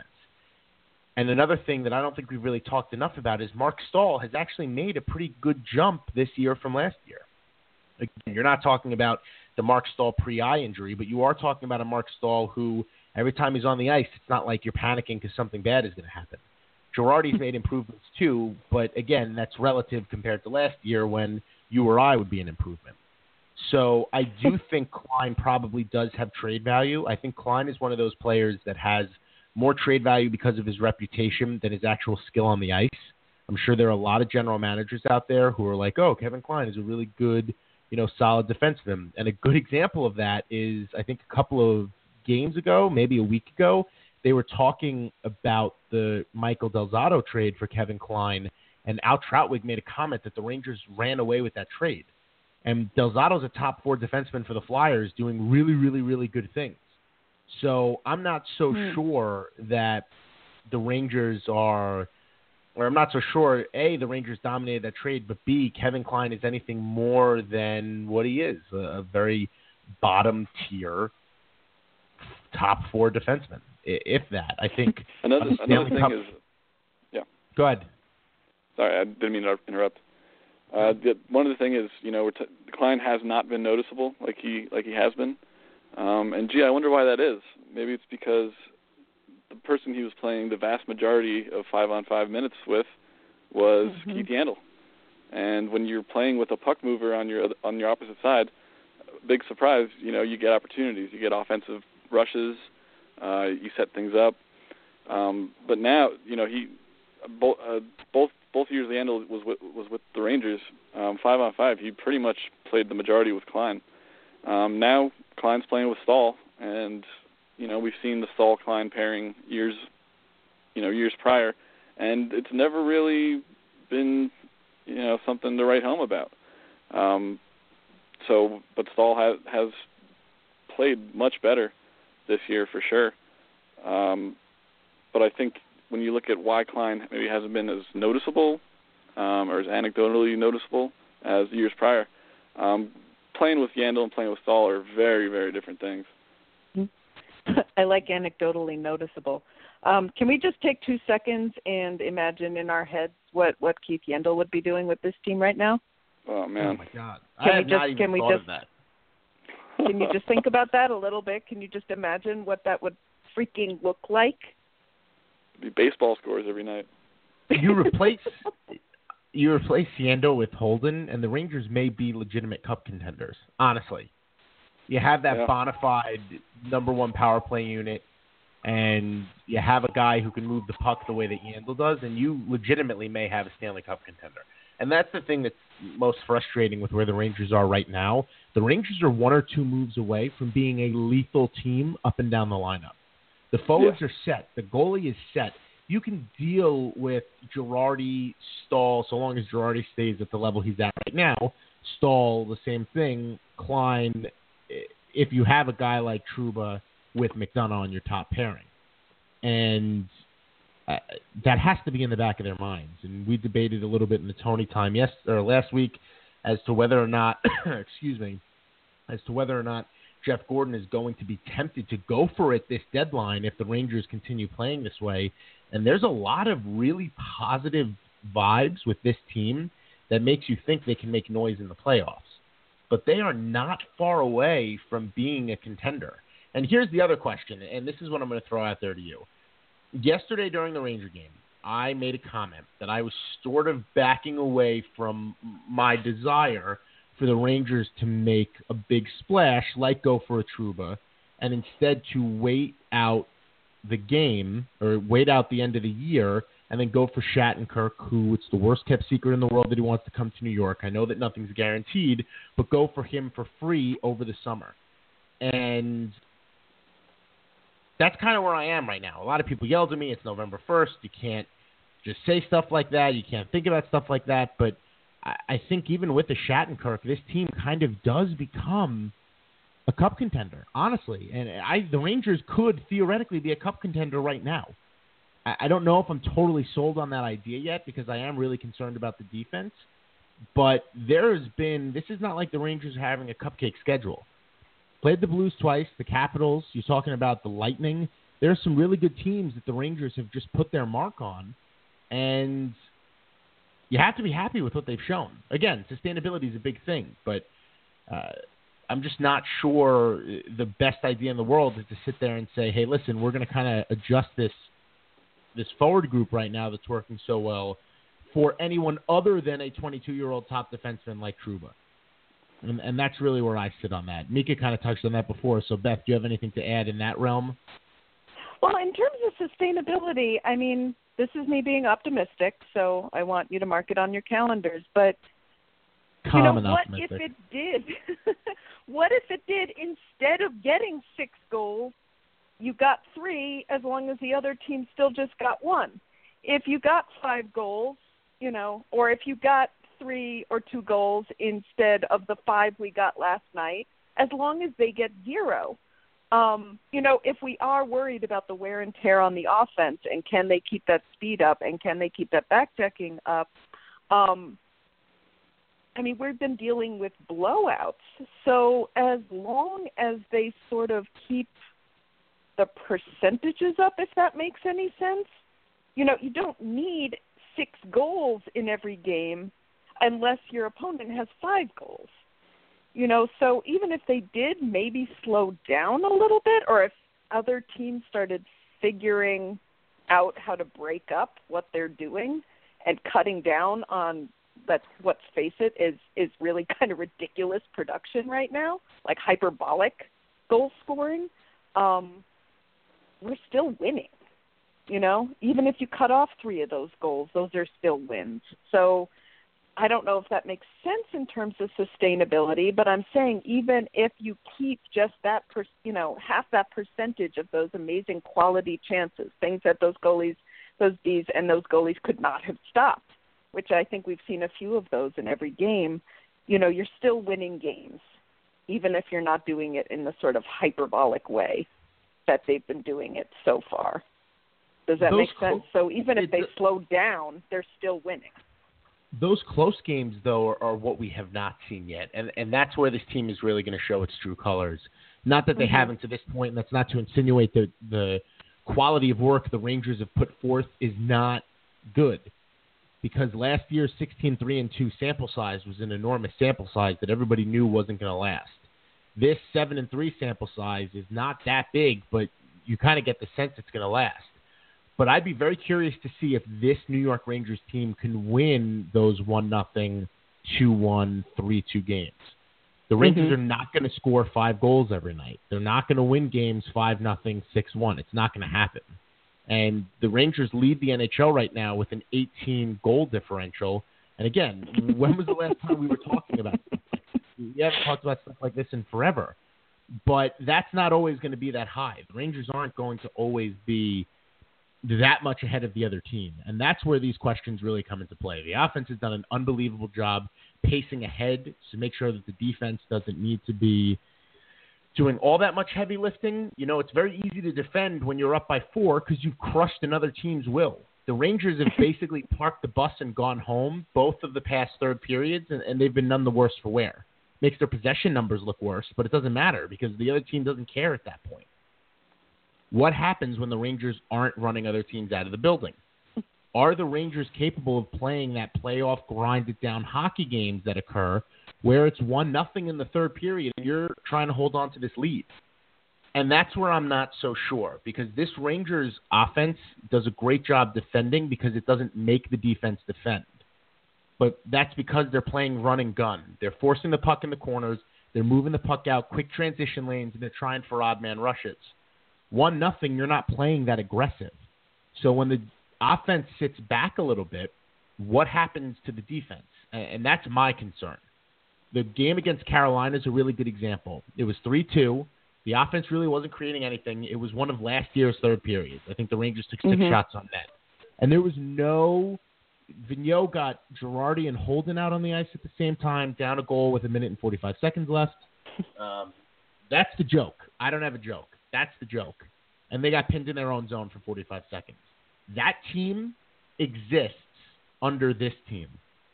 And another thing that I don't think we've really talked enough about is Mark Stahl has actually made a pretty good jump this year from last year. Again, you're not talking about the Mark Stahl pre-eye injury, but you are talking about a Mark Stahl who every time he's on the ice, it's not like you're panicking because something bad is going to happen. Girardi's made improvements too, but again, that's relative compared to last year when you or I would be an improvement. So I do think Klein probably does have trade value. I think Klein is one of those players that has more trade value because of his reputation than his actual skill on the ice. I'm sure there are a lot of general managers out there who are like, oh, Kevin Klein is a really good, you know, solid defenseman. And a good example of that is, I think a couple of games ago, maybe a week ago, they were talking about the Michael Del Zotto trade for Kevin Klein, and Al Troutwig made a comment that the Rangers ran away with that trade. And Del Zotto's a top four defenseman for the Flyers doing really, really, really good things. So I'm not so hmm. sure that the Rangers are, or I'm not so sure, A, the Rangers dominated that trade, but B, Kevin Klein is anything more than what he is, a, a very bottom tier top four defenseman, if that. I think another, another thing top... is, yeah. Go ahead. Sorry, I didn't mean to interrupt. Uh, the, one of the things is, you know, we're t- Klein has not been noticeable like he like he has been. Um, and, gee, I wonder why that is. Maybe it's because the person he was playing the vast majority of five-on-five minutes with was mm-hmm. Keith Yandle. And when you're playing with a puck mover on your on your opposite side, big surprise, you know, you get opportunities. You get offensive rushes. Uh, you set things up. Um, but now, you know, he bo- uh, both both years Yandle was with, was with the Rangers, um, five-on-five. He pretty much played the majority with Klein. Um, now Klein's playing with Stahl, and you know we've seen the Stahl-Klein pairing years, you know, years prior, and it's never really been, you know, something to write home about. Um, so, but Stahl has has played much better this year for sure. Um, but I think when you look at why Klein maybe hasn't been as noticeable um, or as anecdotally noticeable as years prior. Um, Playing with Yandle and playing with Stahl are very, very different things. I like anecdotally noticeable. Um, can we just take two seconds and imagine in our heads what, what Keith Yandle would be doing with this team right now? Oh, man. Oh, my God. Can I we have just, not even can we thought just, of that. Can you just think about that a little bit? Can you just imagine what that would freaking look like? It'd be baseball scores every night. you replace you replace Siendo with Holden, and the Rangers may be legitimate cup contenders. Honestly, you have that yeah. bona fide number one power play unit, and you have a guy who can move the puck the way that Yandel does, and you legitimately may have a Stanley Cup contender. And that's the thing that's most frustrating with where the Rangers are right now. The Rangers are one or two moves away from being a lethal team up and down the lineup. The forwards yeah. are set. The goalie is set. You can deal with Girardi, Stahl, so long as Girardi stays at the level he's at right now. Stahl, the same thing. Klein, if you have a guy like Trouba with McDonough on your top pairing. And uh, that has to be in the back of their minds. And we debated a little bit in the Tony time yes, or last week as to whether or not, excuse me, as to whether or not Jeff Gordon is going to be tempted to go for it this deadline if the Rangers continue playing this way. And there's a lot of really positive vibes with this team that makes you think they can make noise in the playoffs. But they are not far away from being a contender. And here's the other question, and this is what I'm going to throw out there to you. Yesterday during the Ranger game, I made a comment that I was sort of backing away from my desire for the Rangers to make a big splash, like go for a Trouba, and instead to wait out the game, or wait out the end of the year, and then go for Shattenkirk, who it's the worst-kept secret in the world that he wants to come to New York. I know that nothing's guaranteed, but go for him for free over the summer. And that's kind of where I am right now. A lot of people yelled at me, it's November first, you can't just say stuff like that, you can't think about stuff like that, but I, I think even with the Shattenkirk, this team kind of does become a cup contender, honestly. And I, the Rangers could theoretically be a cup contender right now. I, I don't know if I'm totally sold on that idea yet because I am really concerned about the defense, but there has been, this is not like the Rangers are having a cupcake schedule. Played the Blues twice, the Capitals, you're talking about the Lightning. There are some really good teams that the Rangers have just put their mark on, and you have to be happy with what they've shown. Again, sustainability is a big thing, but uh, I'm just not sure the best idea in the world is to sit there and say, hey, listen, we're going to kind of adjust this this forward group right now that's working so well for anyone other than a twenty-two-year-old top defenseman like Trouba. And, and that's really where I sit on that. Mika kind of touched on that before. So, Beth, do you have anything to add in that realm? Well, in terms of sustainability, I mean, this is me being optimistic, so I want you to mark it on your calendars. But, Calm you know, and what optimistic. if it did? What if it did, instead of getting six goals, you got three as long as the other team still just got one? If you got five goals, you know, or if you got three or two goals instead of the five we got last night, as long as they get zero. Um, you know, if we are worried about the wear and tear on the offense and can they keep that speed up and can they keep that back-checking up, um, I mean, we've been dealing with blowouts. So as long as they sort of keep the percentages up, if that makes any sense, you know, you don't need six goals in every game unless your opponent has five goals. You know, so even if they did maybe slow down a little bit, or if other teams started figuring out how to break up what they're doing and cutting down on, let's, let's face it, is, is really kind of ridiculous production right now, like hyperbolic goal scoring, um, we're still winning. You know, even if you cut off three of those goals, those are still wins. So I don't know if that makes sense in terms of sustainability, but I'm saying even if you keep just that, per, you know, half that percentage of those amazing quality chances, things that those goalies, those Ds and those goalies could not have stopped, which I think we've seen a few of those in every game, you know, you're still winning games, even if you're not doing it in the sort of hyperbolic way that they've been doing it so far. Does that Those make sense? Cl- so even if it, they slow down, they're still winning. Those close games, though, are, are what we have not seen yet, and and that's where this team is really going to show its true colors. Not that they Mm-hmm. haven't to this point, and that's not to insinuate that the quality of work the Rangers have put forth is not good, because last year's sixteen three and two sample size was an enormous sample size that everybody knew wasn't going to last. This seven and three sample size is not that big, but you kind of get the sense it's going to last. But I'd be very curious to see if this New York Rangers team can win those one nothing, two one, three two games. The Rangers mm-hmm. are not going to score five goals every night. They're not going to win games five nothing, six one. It's not going to happen. And the Rangers lead the N H L right now with an eighteen goal differential. And again, when was the last time we were talking about stuff like this? We haven't talked about stuff like this in forever. But that's not always going to be that high. The Rangers aren't going to always be that much ahead of the other team. And that's where these questions really come into play. The offense has done an unbelievable job pacing ahead to make sure that the defense doesn't need to be doing all that much heavy lifting. You know, it's very easy to defend when you're up by four because you've crushed another team's will. The Rangers have basically parked the bus and gone home both of the past third periods, and, and they've been none the worse for wear. Makes their possession numbers look worse, but it doesn't matter because the other team doesn't care at that point. What happens when the Rangers aren't running other teams out of the building? Are the Rangers capable of playing that playoff grind-it-down hockey games that occur where it's one nothing in the third period and you're trying to hold on to this lead? And that's where I'm not so sure because this Rangers offense does a great job defending because it doesn't make the defense defend. But that's because they're playing run and gun. They're forcing the puck in the corners. They're moving the puck out, quick transition lanes, and they're trying for odd man rushes. One nothing, you're not playing that aggressive. So when the offense sits back a little bit, what happens to the defense? And that's my concern. The game against Carolina is a really good example. It was three two. The offense really wasn't creating anything. It was one of last year's third periods. I think the Rangers took six mm-hmm. shots on net. And there was no – Vigneault got Girardi and Holden out on the ice at the same time, down a goal with a minute and forty-five seconds left. Um, that's the joke. I don't have a joke. That's the joke. And they got pinned in their own zone for forty-five seconds. That team exists under this team.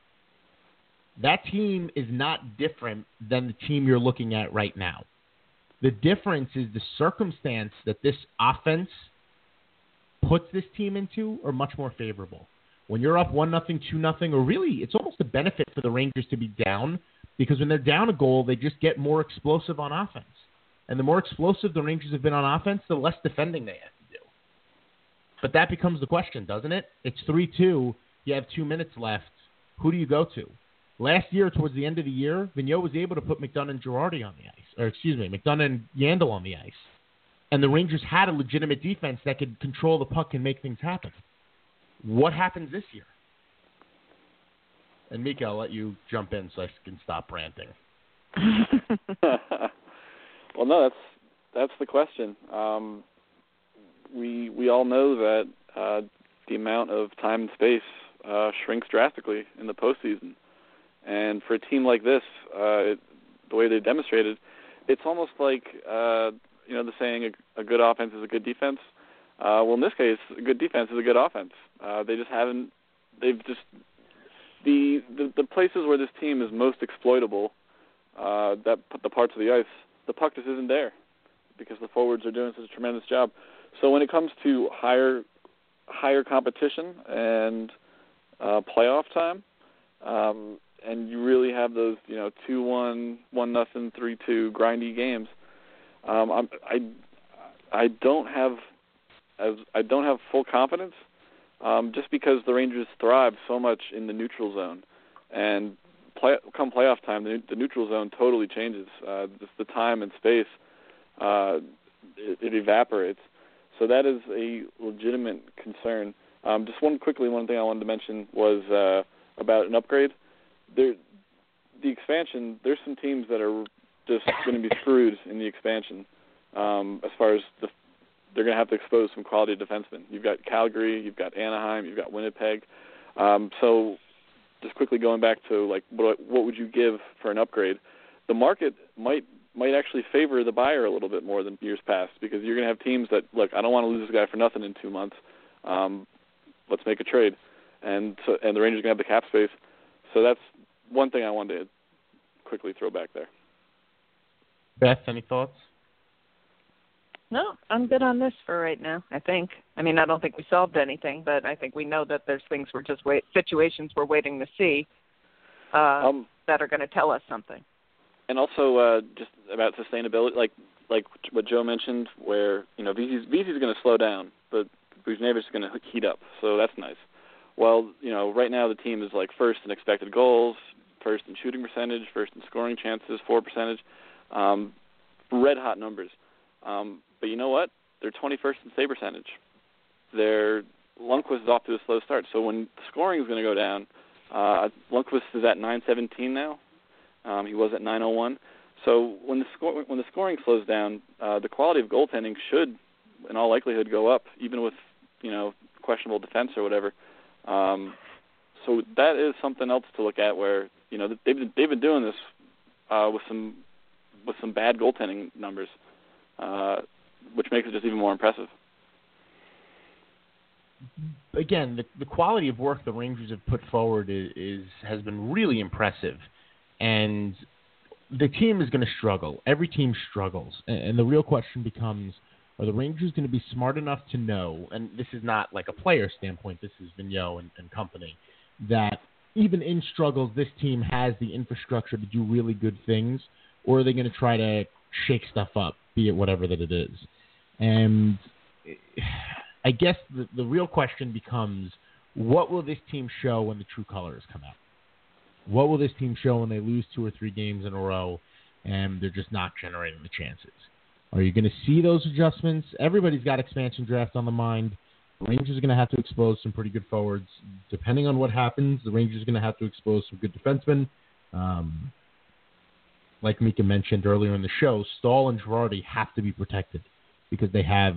That team is not different than the team you're looking at right now. The difference is the circumstance that this offense puts this team into are much more favorable. When you're up one nothing, two nothing, or really it's almost a benefit for the Rangers to be down because when they're down a goal, they just get more explosive on offense. And the more explosive the Rangers have been on offense, the less defending they have to do. But that becomes the question, doesn't it? It's three two. You have two minutes left. Who do you go to? Last year, towards the end of the year, Vigneault was able to put McDonough and Girardi on the ice. Or, excuse me, McDonough and Yandel on the ice. And the Rangers had a legitimate defense that could control the puck and make things happen. What happens this year? And Mika, I'll let you jump in so I can stop ranting. Well, no, that's that's the question. Um, we we all know that uh, the amount of time and space uh, shrinks drastically in the postseason, and for a team like this, uh, it, the way they demonstrated, it's almost like uh, you know the saying a, a good offense is a good defense. Uh, well, in this case, a good defense is a good offense. Uh, they just haven't. They've just the, the the places where this team is most exploitable. Uh, that the parts of the ice. The puck just isn't there because the forwards are doing such a tremendous job. So when it comes to higher higher competition and uh, playoff time, um, and you really have those, you know, two one, one nothing, three two grindy games, um, I'm, I I don't have as I don't have full confidence um, just because the Rangers thrive so much in the neutral zone, and Play, come playoff time, the, the neutral zone totally changes. Uh, just the time and space, uh, it, it evaporates. So that is a legitimate concern. Um, just one quickly, one thing I wanted to mention was uh, about an upgrade. There, the expansion, there's some teams that are just going to be screwed in the expansion um, as far as the, they're going to have to expose some quality defensemen. You've got Calgary, you've got Anaheim, you've got Winnipeg. Um, so just quickly going back to like what what would you give for an upgrade? The market might might actually favor the buyer a little bit more than years past because you're going to have teams that look, I don't want to lose this guy for nothing in two months. Um, let's make a trade, and so, and the Rangers are going to have the cap space. So that's one thing I wanted to quickly throw back there. Beth, any thoughts? No, I'm good on this for right now, I think. I mean, I don't think we solved anything, but I think we know that there's things we're just wait, situations we're waiting to see uh, um, that are going to tell us something. And also uh, just about sustainability, like like what Joe mentioned, where, you know, V C's, V C's going to slow down, but Buchnevich is going to heat up, so that's nice. Well, you know, right now the team is like first in expected goals, first in shooting percentage, first in scoring chances, four percentage, um, red hot numbers. Um, but you know what? They're twenty-first in save percentage. Their Lundqvist is off to a slow start, so when the scoring is going to go down, uh, Lundqvist is at nine seventeen now. Um, he was at nine oh one. So when the score, when the scoring slows down, uh, the quality of goaltending should, in all likelihood, go up, even with, you know, questionable defense or whatever. Um, so that is something else to look at. Where, you know, they've been, they've been doing this uh, with some with some bad goaltending numbers, uh, which makes it just even more impressive. Again, the, the quality of work the Rangers have put forward is, is has been really impressive, and the team is going to struggle. Every team struggles, and, and the real question becomes: are the Rangers going to be smart enough to know, and this is not like a player standpoint, this is Vigneault and, and company, that even in struggles, this team has the infrastructure to do really good things, or are they going to try to shake stuff up, be it whatever that it is? And I guess the, the real question becomes, what will this team show when the true colors come out? What will this team show when they lose two or three games in a row and they're just not generating the chances? Are you going to see those adjustments? Everybody's got expansion draft on the mind. The Rangers are going to have to expose some pretty good forwards. Depending on what happens, the Rangers are going to have to expose some good defensemen. Um, like Mika mentioned earlier in the show, Stahl and Girardi have to be protected because they have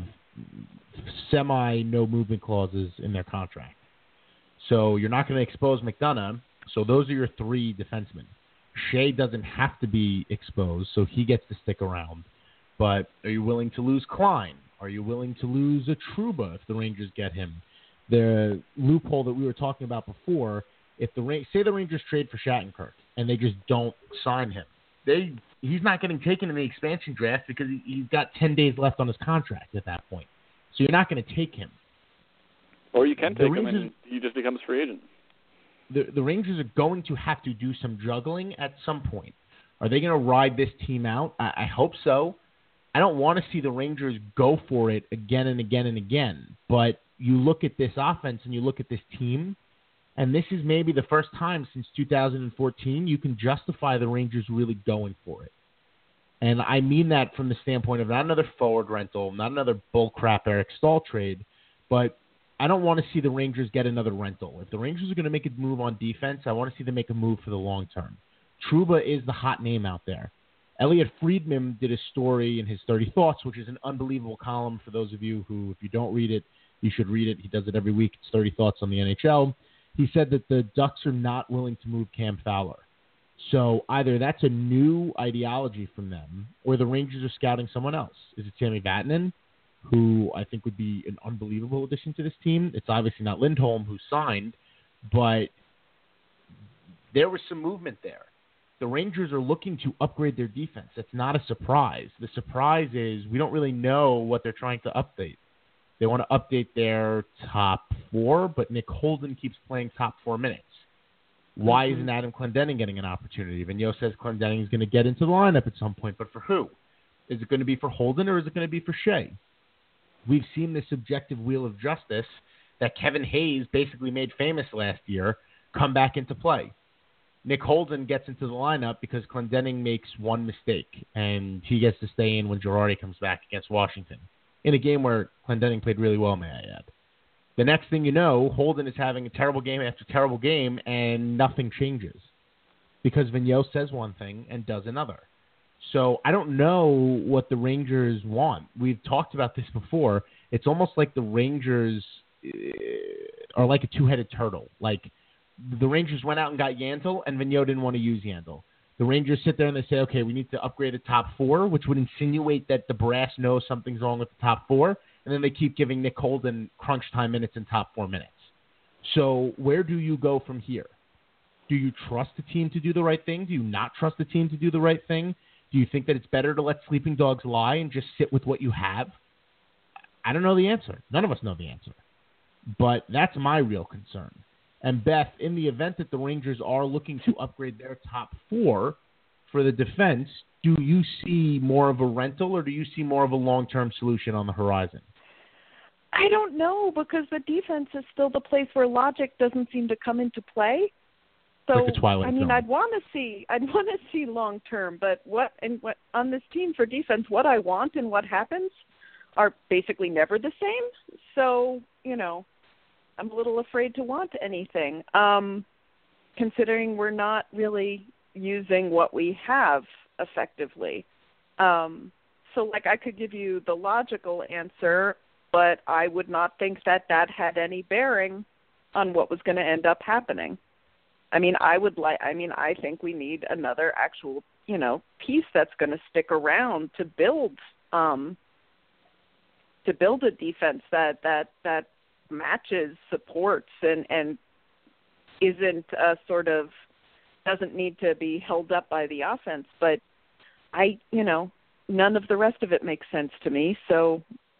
semi-no movement clauses in their contract. So you're not going to expose McDonough. So those are your three defensemen. Shea doesn't have to be exposed, so he gets to stick around. But are you willing to lose Klein? Are you willing to lose a Trouba if the Rangers get him? The loophole that we were talking about before, if the say the Rangers trade for Shattenkirk and they just don't sign him, they he's not getting taken in the expansion draft because he, he's got ten days left on his contract at that point. So you're not going to take him. Or you can take Rangers, him and he just becomes free agent. The, the Rangers are going to have to do some juggling at some point. Are they going to ride this team out? I, I hope so. I don't want to see the Rangers go for it again and again and again. But you look at this offense and you look at this team, and this is maybe the first time since two thousand fourteen you can justify the Rangers really going for it. And I mean that from the standpoint of not another forward rental, not another bullcrap Eric Stahl trade, but I don't want to see the Rangers get another rental. If the Rangers are going to make a move on defense, I want to see them make a move for the long term. Trouba is the hot name out there. Elliot Friedman did a story in his thirty Thoughts, which is an unbelievable column for those of you who, if you don't read it, you should read it. He does it every week. It's thirty Thoughts on the N H L. He said that the Ducks are not willing to move Cam Fowler. So either that's a new ideology from them, or the Rangers are scouting someone else. Is it Sammy Vatanen, who I think would be an unbelievable addition to this team? It's obviously not Lindholm, who signed, but there was some movement there. The Rangers are looking to upgrade their defense. That's not a surprise. The surprise is we don't really know what they're trying to update. They want to update their top four, but Nick Holden keeps playing top four minutes. Why mm-hmm. isn't Adam Clendening getting an opportunity? Vigneault says Clendening is going to get into the lineup at some point, but for who? Is it going to be for Holden or is it going to be for Shea? We've seen the subjective wheel of justice that Kevin Hayes basically made famous last year come back into play. Nick Holden gets into the lineup because Clendening makes one mistake, and he gets to stay in when Girardi comes back against Washington, in a game where Clendening played really well, may I add. The next thing you know, Holden is having a terrible game after terrible game, and nothing changes because Vigneault says one thing and does another. So I don't know what the Rangers want. We've talked about this before. It's almost like the Rangers are like a two-headed turtle. Like, the Rangers went out and got Yandel, and Vigneault didn't want to use Yandel. The Rangers sit there and they say, okay, we need to upgrade a top four, which would insinuate that the brass knows something's wrong with the top four, and then they keep giving Nick Holden crunch time minutes and top four minutes. So where do you go from here? Do you trust the team to do the right thing? Do you not trust the team to do the right thing? Do you think that it's better to let sleeping dogs lie and just sit with what you have? I don't know the answer. None of us know the answer. But that's my real concern. And Beth, in the event that the Rangers are looking to upgrade their top four for the defense, do you see more of a rental or do you see more of a long-term solution on the horizon? I don't know, because the defense is still the place where logic doesn't seem to come into play. So like the Twilight I mean, Zone. I'd want to see, I'd want to see long term, but what and what on this team for defense, what I want and what happens are basically never the same. So you know, I'm a little afraid to want anything, um, considering we're not really using what we have effectively. Um, so, like, I could give you the logical answer, but I would not think that that had any bearing on what was going to end up happening. I mean, I would like. I mean, I think we need another actual, you know, piece that's going to stick around to build, um, to build a defense that that that matches, supports, and and isn't a sort of doesn't need to be held up by the offense. But I, you know, none of the rest of it makes sense to me. So,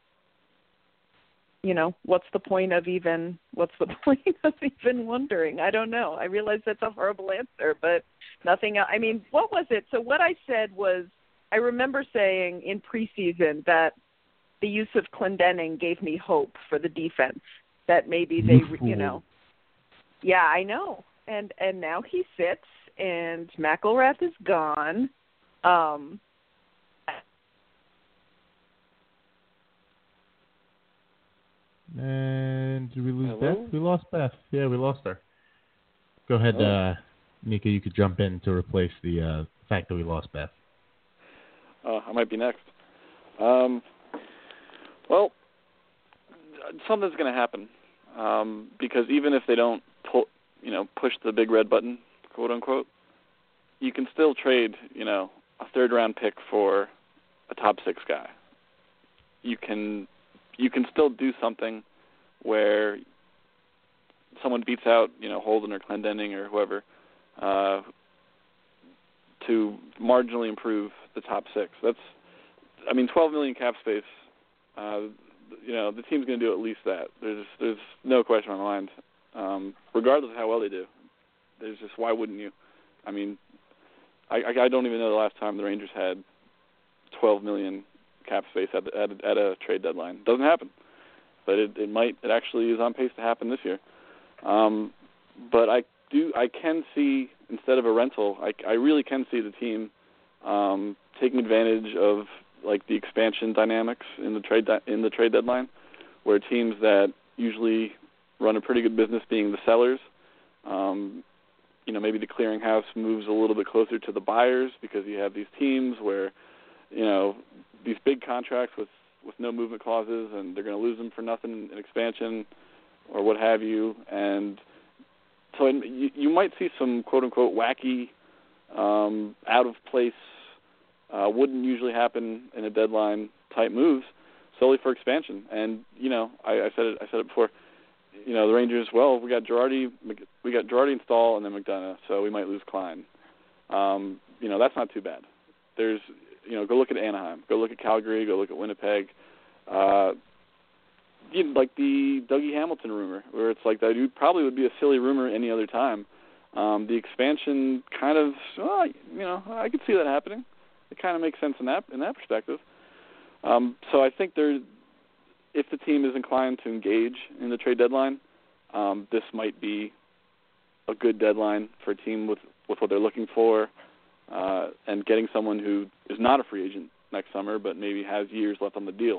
you know, what's the point of even, what's the point of even wondering? I don't know. I realize that's a horrible answer, but nothing else. I mean, what was it? So what I said was, I remember saying in preseason that the use of Clendening gave me hope for the defense, that maybe they, you know, yeah, I know. And, and now he sits and McElrath is gone. Um, And did we lose Hello? Beth? We lost Beth. Yeah, we lost her. Go ahead, Oh. uh, Nika. You could jump in to replace the uh, fact that we lost Beth. Uh, I might be next. Um, well, something's going to happen um, because even if they don't pull, you know, push the big red button, quote unquote, you can still trade, you know, a third round pick for a top six guy. You can. You can still do something where someone beats out, you know, Holden or Clendening or whoever uh, to marginally improve the top six. That's, I mean, twelve million cap space. Uh, you know, the team's going to do at least that. There's there's no question on my mind, um, regardless of how well they do. There's just, why wouldn't you? I mean, I, I don't even know the last time the Rangers had twelve million cap space at, the, at, a, at a trade deadline. Doesn't happen, but it, it might. It actually is on pace to happen this year. Um, but I do. I can see, instead of a rental, I, I really can see the team um, taking advantage of like the expansion dynamics in the trade di- in the trade deadline, where teams that usually run a pretty good business being the sellers, um, you know, maybe the clearinghouse moves a little bit closer to the buyers because you have these teams where, you know, these big contracts with, with no movement clauses, and they're going to lose them for nothing in expansion or what have you. And so you, you might see some quote-unquote wacky, um, out-of-place, uh, wouldn't usually happen in a deadline type moves solely for expansion. And, you know, I, I said it I said it before, you know, the Rangers, well, we got Girardi, we got Girardi and Stahl and then McDonough, so we might lose Klein. Um, you know, that's not too bad. There's, you know, go look at Anaheim, go look at Calgary, go look at Winnipeg. Uh, you know, like the Dougie Hamilton rumor, where it's like that probably would be a silly rumor any other time. Um, the expansion kind of, well, you know, I could see that happening. It kind of makes sense in that in that perspective. Um, so I think there, if the team is inclined to engage in the trade deadline, um, this might be a good deadline for a team with, with what they're looking for. Uh, and getting someone who is not a free agent next summer, but maybe has years left on the deal.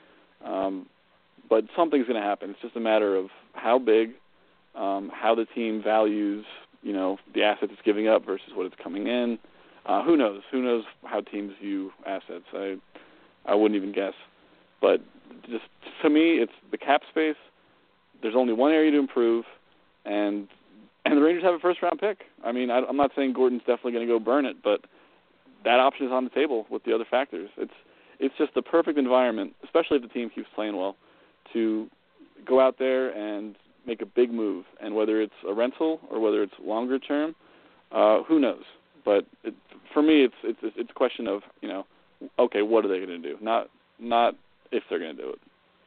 Um, but something's going to happen. It's just a matter of how big, um, how the team values, you know, the assets it's giving up versus what it's coming in. Uh, who knows? Who knows how teams view assets? I, I wouldn't even guess. But just to me, it's the cap space. There's only one area to improve, and And the Rangers have a first-round pick. I mean, I, I'm not saying Gordon's definitely going to go burn it, but that option is on the table with the other factors. It's it's just the perfect environment, especially if the team keeps playing well, to go out there and make a big move. And whether it's a rental or whether it's longer term, uh, who knows? But it, for me, it's it's it's a question of, you know, okay, what are they going to do? Not not if they're going to do it.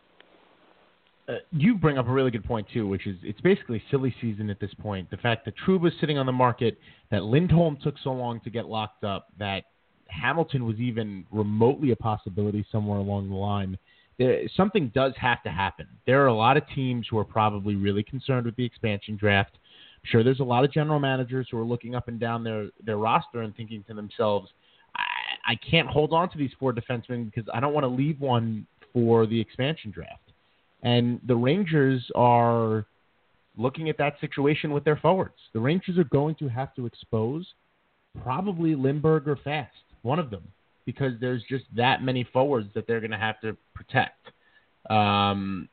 Uh, you bring up a really good point, too, which is it's basically silly season at this point. The fact that Trouba's sitting on the market, that Lindholm took so long to get locked up, that Hamilton was even remotely a possibility somewhere along the line. there, something does have to happen. There are a lot of teams who are probably really concerned with the expansion draft. I'm sure there's a lot of general managers who are looking up and down their, their roster and thinking to themselves, I, I can't hold on to these four defensemen because I don't want to leave one for the expansion draft. And the Rangers are looking at that situation with their forwards. The Rangers are going to have to expose probably Lindbergh or Fast, one of them, because there's just that many forwards that they're going to have to protect. Um,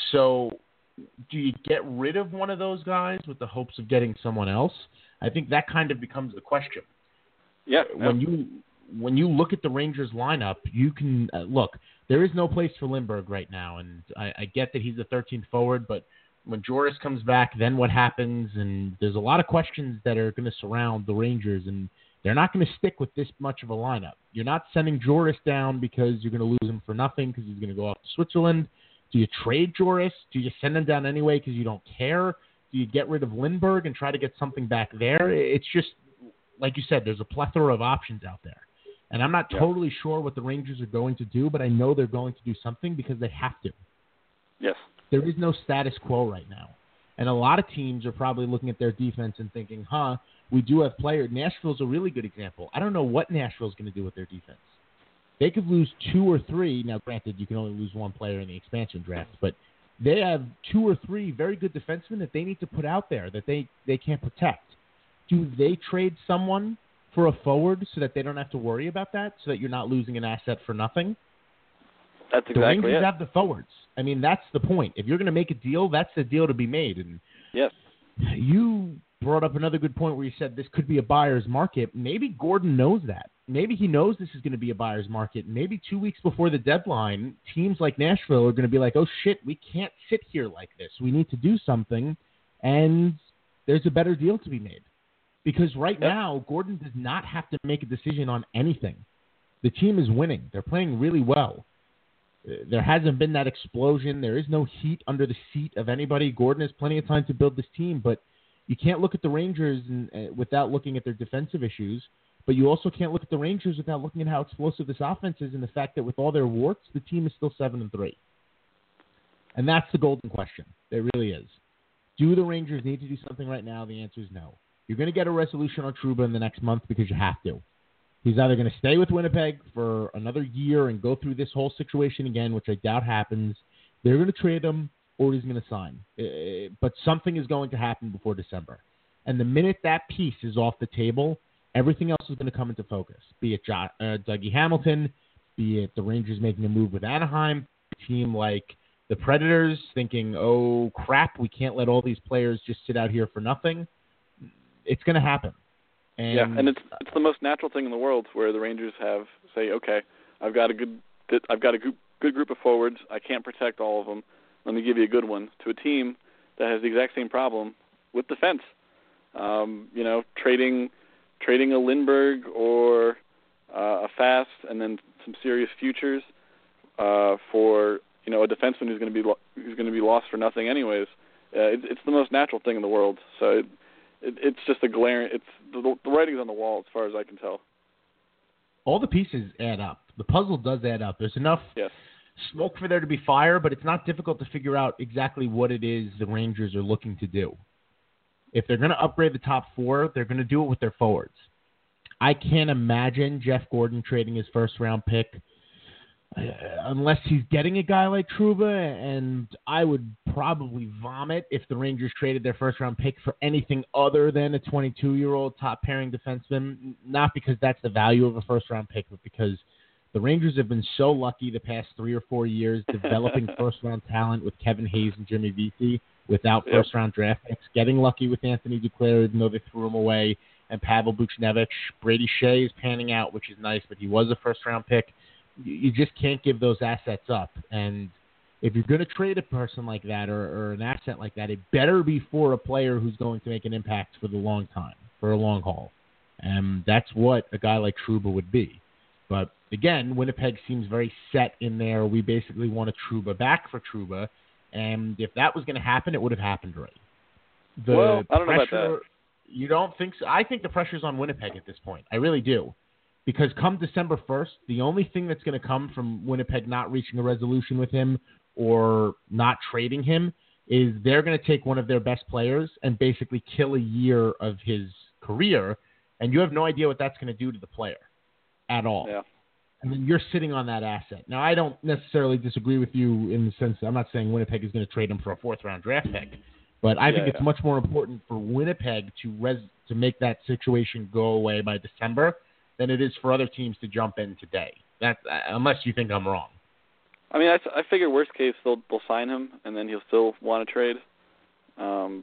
so do you get rid of one of those guys with the hopes of getting someone else? I think that kind of becomes a question. Yeah. When no. you when you look at the Rangers lineup, you can uh, look. There is no place for Lindbergh right now, and I, I get that he's the thirteenth forward, but when Joris comes back, then what happens? And there's a lot of questions that are going to surround the Rangers, and they're not going to stick with this much of a lineup. You're not sending Joris down because you're going to lose him for nothing because he's going to go off to Switzerland. Do you trade Joris? Do you just send him down anyway because you don't care? Do you get rid of Lindbergh and try to get something back there? It's just, like you said, there's a plethora of options out there. And I'm not yeah. totally sure what the Rangers are going to do, but I know they're going to do something because they have to. Yes. There is no status quo right now. And a lot of teams are probably looking at their defense and thinking, huh, we do have players. Nashville's a really good example. I don't know what Nashville's going to do with their defense. They could lose two or three. Now, granted, you can only lose one player in the expansion draft, but they have two or three very good defensemen that they need to put out there that they, they can't protect. Do they trade someone for a forward so that they don't have to worry about that, so that you're not losing an asset for nothing? That's exactly the Rangers it. have the forwards. I mean, that's the point. If you're going to make a deal, that's the deal to be made. And yes. You brought up another good point where you said this could be a buyer's market. Maybe Gordon knows that. Maybe he knows this is going to be a buyer's market. Maybe two weeks before the deadline, teams like Nashville are going to be like, oh, shit, we can't sit here like this. We need to do something, and there's a better deal to be made. Because right yep. now, Gordon does not have to make a decision on anything. The team is winning. They're playing really well. There hasn't been that explosion. There is no heat under the seat of anybody. Gordon has plenty of time to build this team, but you can't look at the Rangers and, uh, without looking at their defensive issues, but you also can't look at the Rangers without looking at how explosive this offense is and the fact that with all their warts, the team is still seven and three. And that's the golden question. It really is. Do the Rangers need to do something right now? The answer is no. You're going to get a resolution on Trouba in the next month because you have to. He's either going to stay with Winnipeg for another year and go through this whole situation again, which I doubt happens. They're going to trade him, or he's going to sign. Uh, but something is going to happen before December. And the minute that piece is off the table, everything else is going to come into focus, be it jo- uh, Dougie Hamilton, be it the Rangers making a move with Anaheim, a team like the Predators thinking, oh, crap, we can't let all these players just sit out here for nothing. It's going to happen. And yeah, and it's it's the most natural thing in the world where the Rangers have say, okay, I've got a good I've got a good, good group of forwards. I can't protect all of them. Let me give you a good one. To a team that has the exact same problem with defense. Um, you know, trading trading a Lindbergh or uh, a Fast, and then some serious futures uh, for you know a defenseman who's going to be lo- who's going to be lost for nothing anyways. Uh, it, it's the most natural thing in the world. So. It, It, it's just a glaring. It's the, the writing's on the wall, as far as I can tell. All the pieces add up. The puzzle does add up. There's enough yes. smoke for there to be fire, but it's not difficult to figure out exactly what it is the Rangers are looking to do. If they're going to upgrade the top four, they're going to do it with their forwards. I can't imagine Jeff Gordon trading his first-round pick uh, unless he's getting a guy like Trouba, and I would probably vomit if the Rangers traded their first-round pick for anything other than a twenty-two-year-old top-pairing defenseman, not because that's the value of a first-round pick, but because the Rangers have been so lucky the past three or four years developing first-round talent with Kevin Hayes and Jimmy Vesey without yep. first-round draft picks, getting lucky with Anthony Duclair, even though they threw him away, and Pavel Buchnevich. Brady Shea is panning out, which is nice, but he was a first-round pick. You just can't give those assets up. And if you're going to trade a person like that or, or an asset like that, it better be for a player who's going to make an impact for the long time, for a long haul. And that's what a guy like Trouba would be. But, again, Winnipeg seems very set in there. We basically want a Trouba back for Trouba. And if that was going to happen, it would have happened already. The well, I don't pressure, know about that. You don't think so? I think the pressure's on Winnipeg at this point. I really do. Because come December first, the only thing that's going to come from Winnipeg not reaching a resolution with him or not trading him is they're going to take one of their best players and basically kill a year of his career, and you have no idea what that's going to do to the player at all. Yeah. And then you're sitting on that asset. Now, I don't necessarily disagree with you in the sense that I'm not saying Winnipeg is going to trade him for a fourth-round draft pick, but I yeah, think yeah. it's much more important for Winnipeg to res- to make that situation go away by December than it is for other teams to jump in today. That's, unless you think I'm wrong. I mean, I, I figure worst case they'll they'll sign him and then he'll still want to trade, um,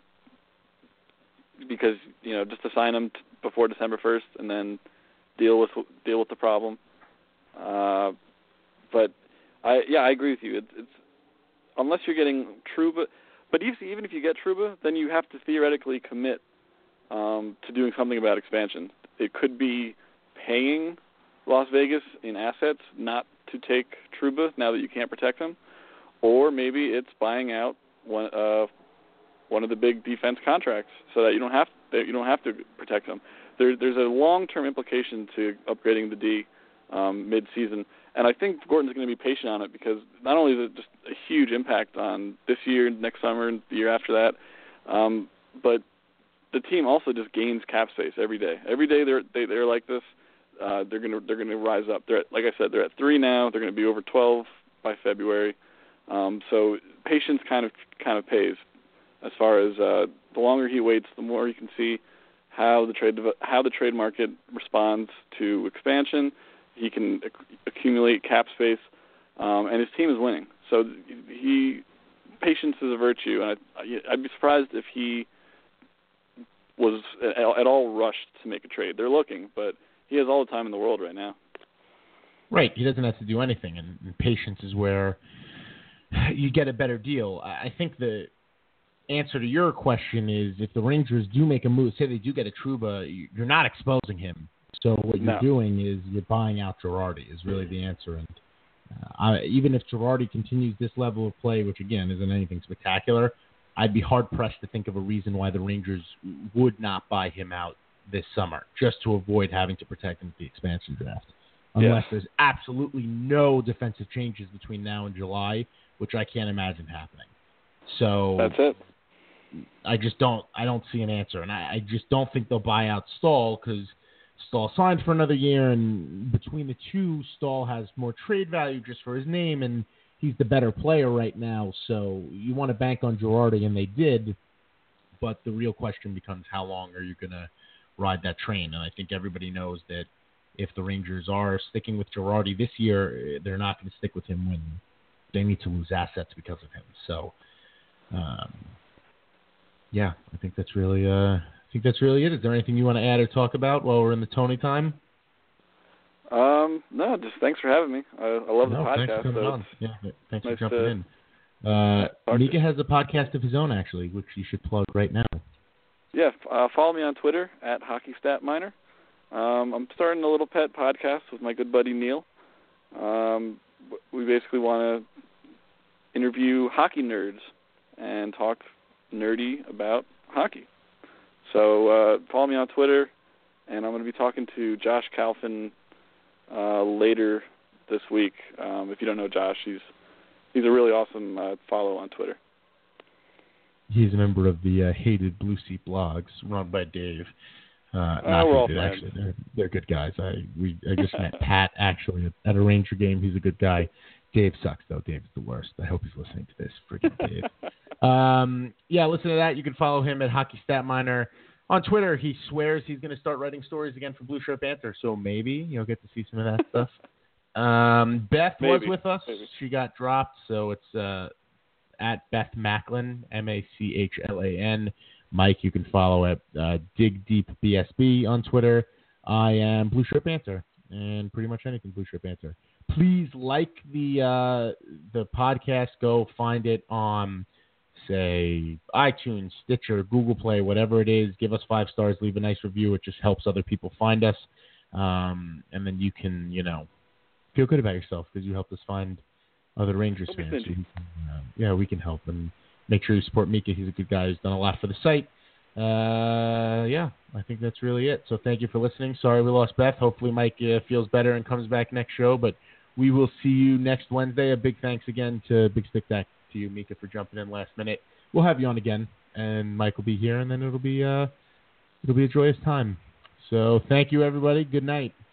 because you know just to sign him t- before December first and then deal with deal with the problem. Uh, but I yeah I agree with you. It's, it's unless you're getting Trouba, but even even if you get Trouba, then you have to theoretically commit um, to doing something about expansion. It could be paying Las Vegas in assets not to take Trouba now that you can't protect him, or maybe it's buying out one uh, one of the big defense contracts so that you don't have that you don't have to protect him. There, there's a long-term implication to upgrading the D um, mid-season, and I think Gorton's going to be patient on it because not only is it just a huge impact on this year, next summer, and the year after that, um, but the team also just gains cap space every day. Every day they're they, they're like this. Uh, they're gonna they're gonna rise up. They're at, like I said, they're at three now. They're gonna be over twelve by February. Um, so patience kind of kind of pays. As far as uh, the longer he waits, the more you can see how the trade how the trade market responds to expansion. He can ac- accumulate cap space, um, and his team is winning. So he patience is a virtue, and I, I'd be surprised if he was at, at all rushed to make a trade. They're looking, but he has all the time in the world right now. Right. He doesn't have to do anything, and, and patience is where you get a better deal. I think the answer to your question is if the Rangers do make a move, say they do get a Trouba, you're not exposing him. So what you're no. doing is you're buying out Girardi is really the answer. And uh, I, even if Girardi continues this level of play, which, again, isn't anything spectacular, I'd be hard-pressed to think of a reason why the Rangers would not buy him out this summer, just to avoid having to protect him at the expansion draft. Unless yeah. there's absolutely no defensive changes between now and July, which I can't imagine happening. So that's it. I just don't I don't see an answer. And I, I just don't think they'll buy out Stahl because Stahl signed for another year, and between the two, Stahl has more trade value just for his name, and he's the better player right now. So you want to bank on Girardi, and they did. But the real question becomes how long are you going to ride that train? And I think everybody knows that if the Rangers are sticking with Girardi this year, they're not going to stick with him when they need to lose assets because of him. So, um, yeah, I think that's really, uh, I think that's really it. Is there anything you want to add or talk about while we're in the Tony time? Um, no, just thanks for having me. I, I love no, the podcast. Thanks for coming so on. Yeah, thanks nice for jumping to, in. Uh, talk Mika to- has a podcast of his own, actually, which you should plug right now. Yeah, uh, follow me on Twitter at HockeyStatMiner. Um, I'm starting a little pet podcast with my good buddy Neil. Um, we basically want to interview hockey nerds and talk nerdy about hockey. So uh, follow me on Twitter, and I'm going to be talking to Josh Kalfin uh, later this week. Um, if you don't know Josh, he's he's a really awesome uh, follow on Twitter. He's a member of the uh, hated Blue Sea blogs run by Dave. Uh, not we're all hated, friends. actually. They're, they're good guys. I we I just met Pat actually at, at a Ranger game. He's a good guy. Dave sucks though. Dave's the worst. I hope he's listening to this. Freaking Dave. um, yeah, listen to that. You can follow him at Hockey Stat Miner on Twitter. He swears he's going to start writing stories again for Blue Shirt Panther. So maybe you'll get to see some of that stuff. Um, Beth Maybe. was with us. Maybe. She got dropped, so it's uh, at Beth Macklin, M A C H L A N. Mike, you can follow at uh, Dig Deep B S B on Twitter. I am Blue Shirt Panther, and pretty much anything Blue Shirt Panther. Please like the uh, the podcast. Go find it on, say, iTunes, Stitcher, Google Play, whatever it is. Give us five stars. Leave a nice review. It just helps other people find us. Um, and then you can, you know, feel good about yourself because you helped us find other Rangers Don't be fans. So stingy. you can, uh, yeah, we can help. And make sure you support Mika. He's a good guy. He's done a lot for the site. uh, yeah, I think that's really it. So thank you for listening. Sorry we lost Beth. Hopefully Mike uh, feels better and comes back next show. But we will see you next Wednesday. A big thanks again to Big Stick Deck, to you, Mika, for jumping in last minute. We'll have you on again, and Mike will be here, and then it'll be uh, it'll be a joyous time. So thank you, everybody. Good night.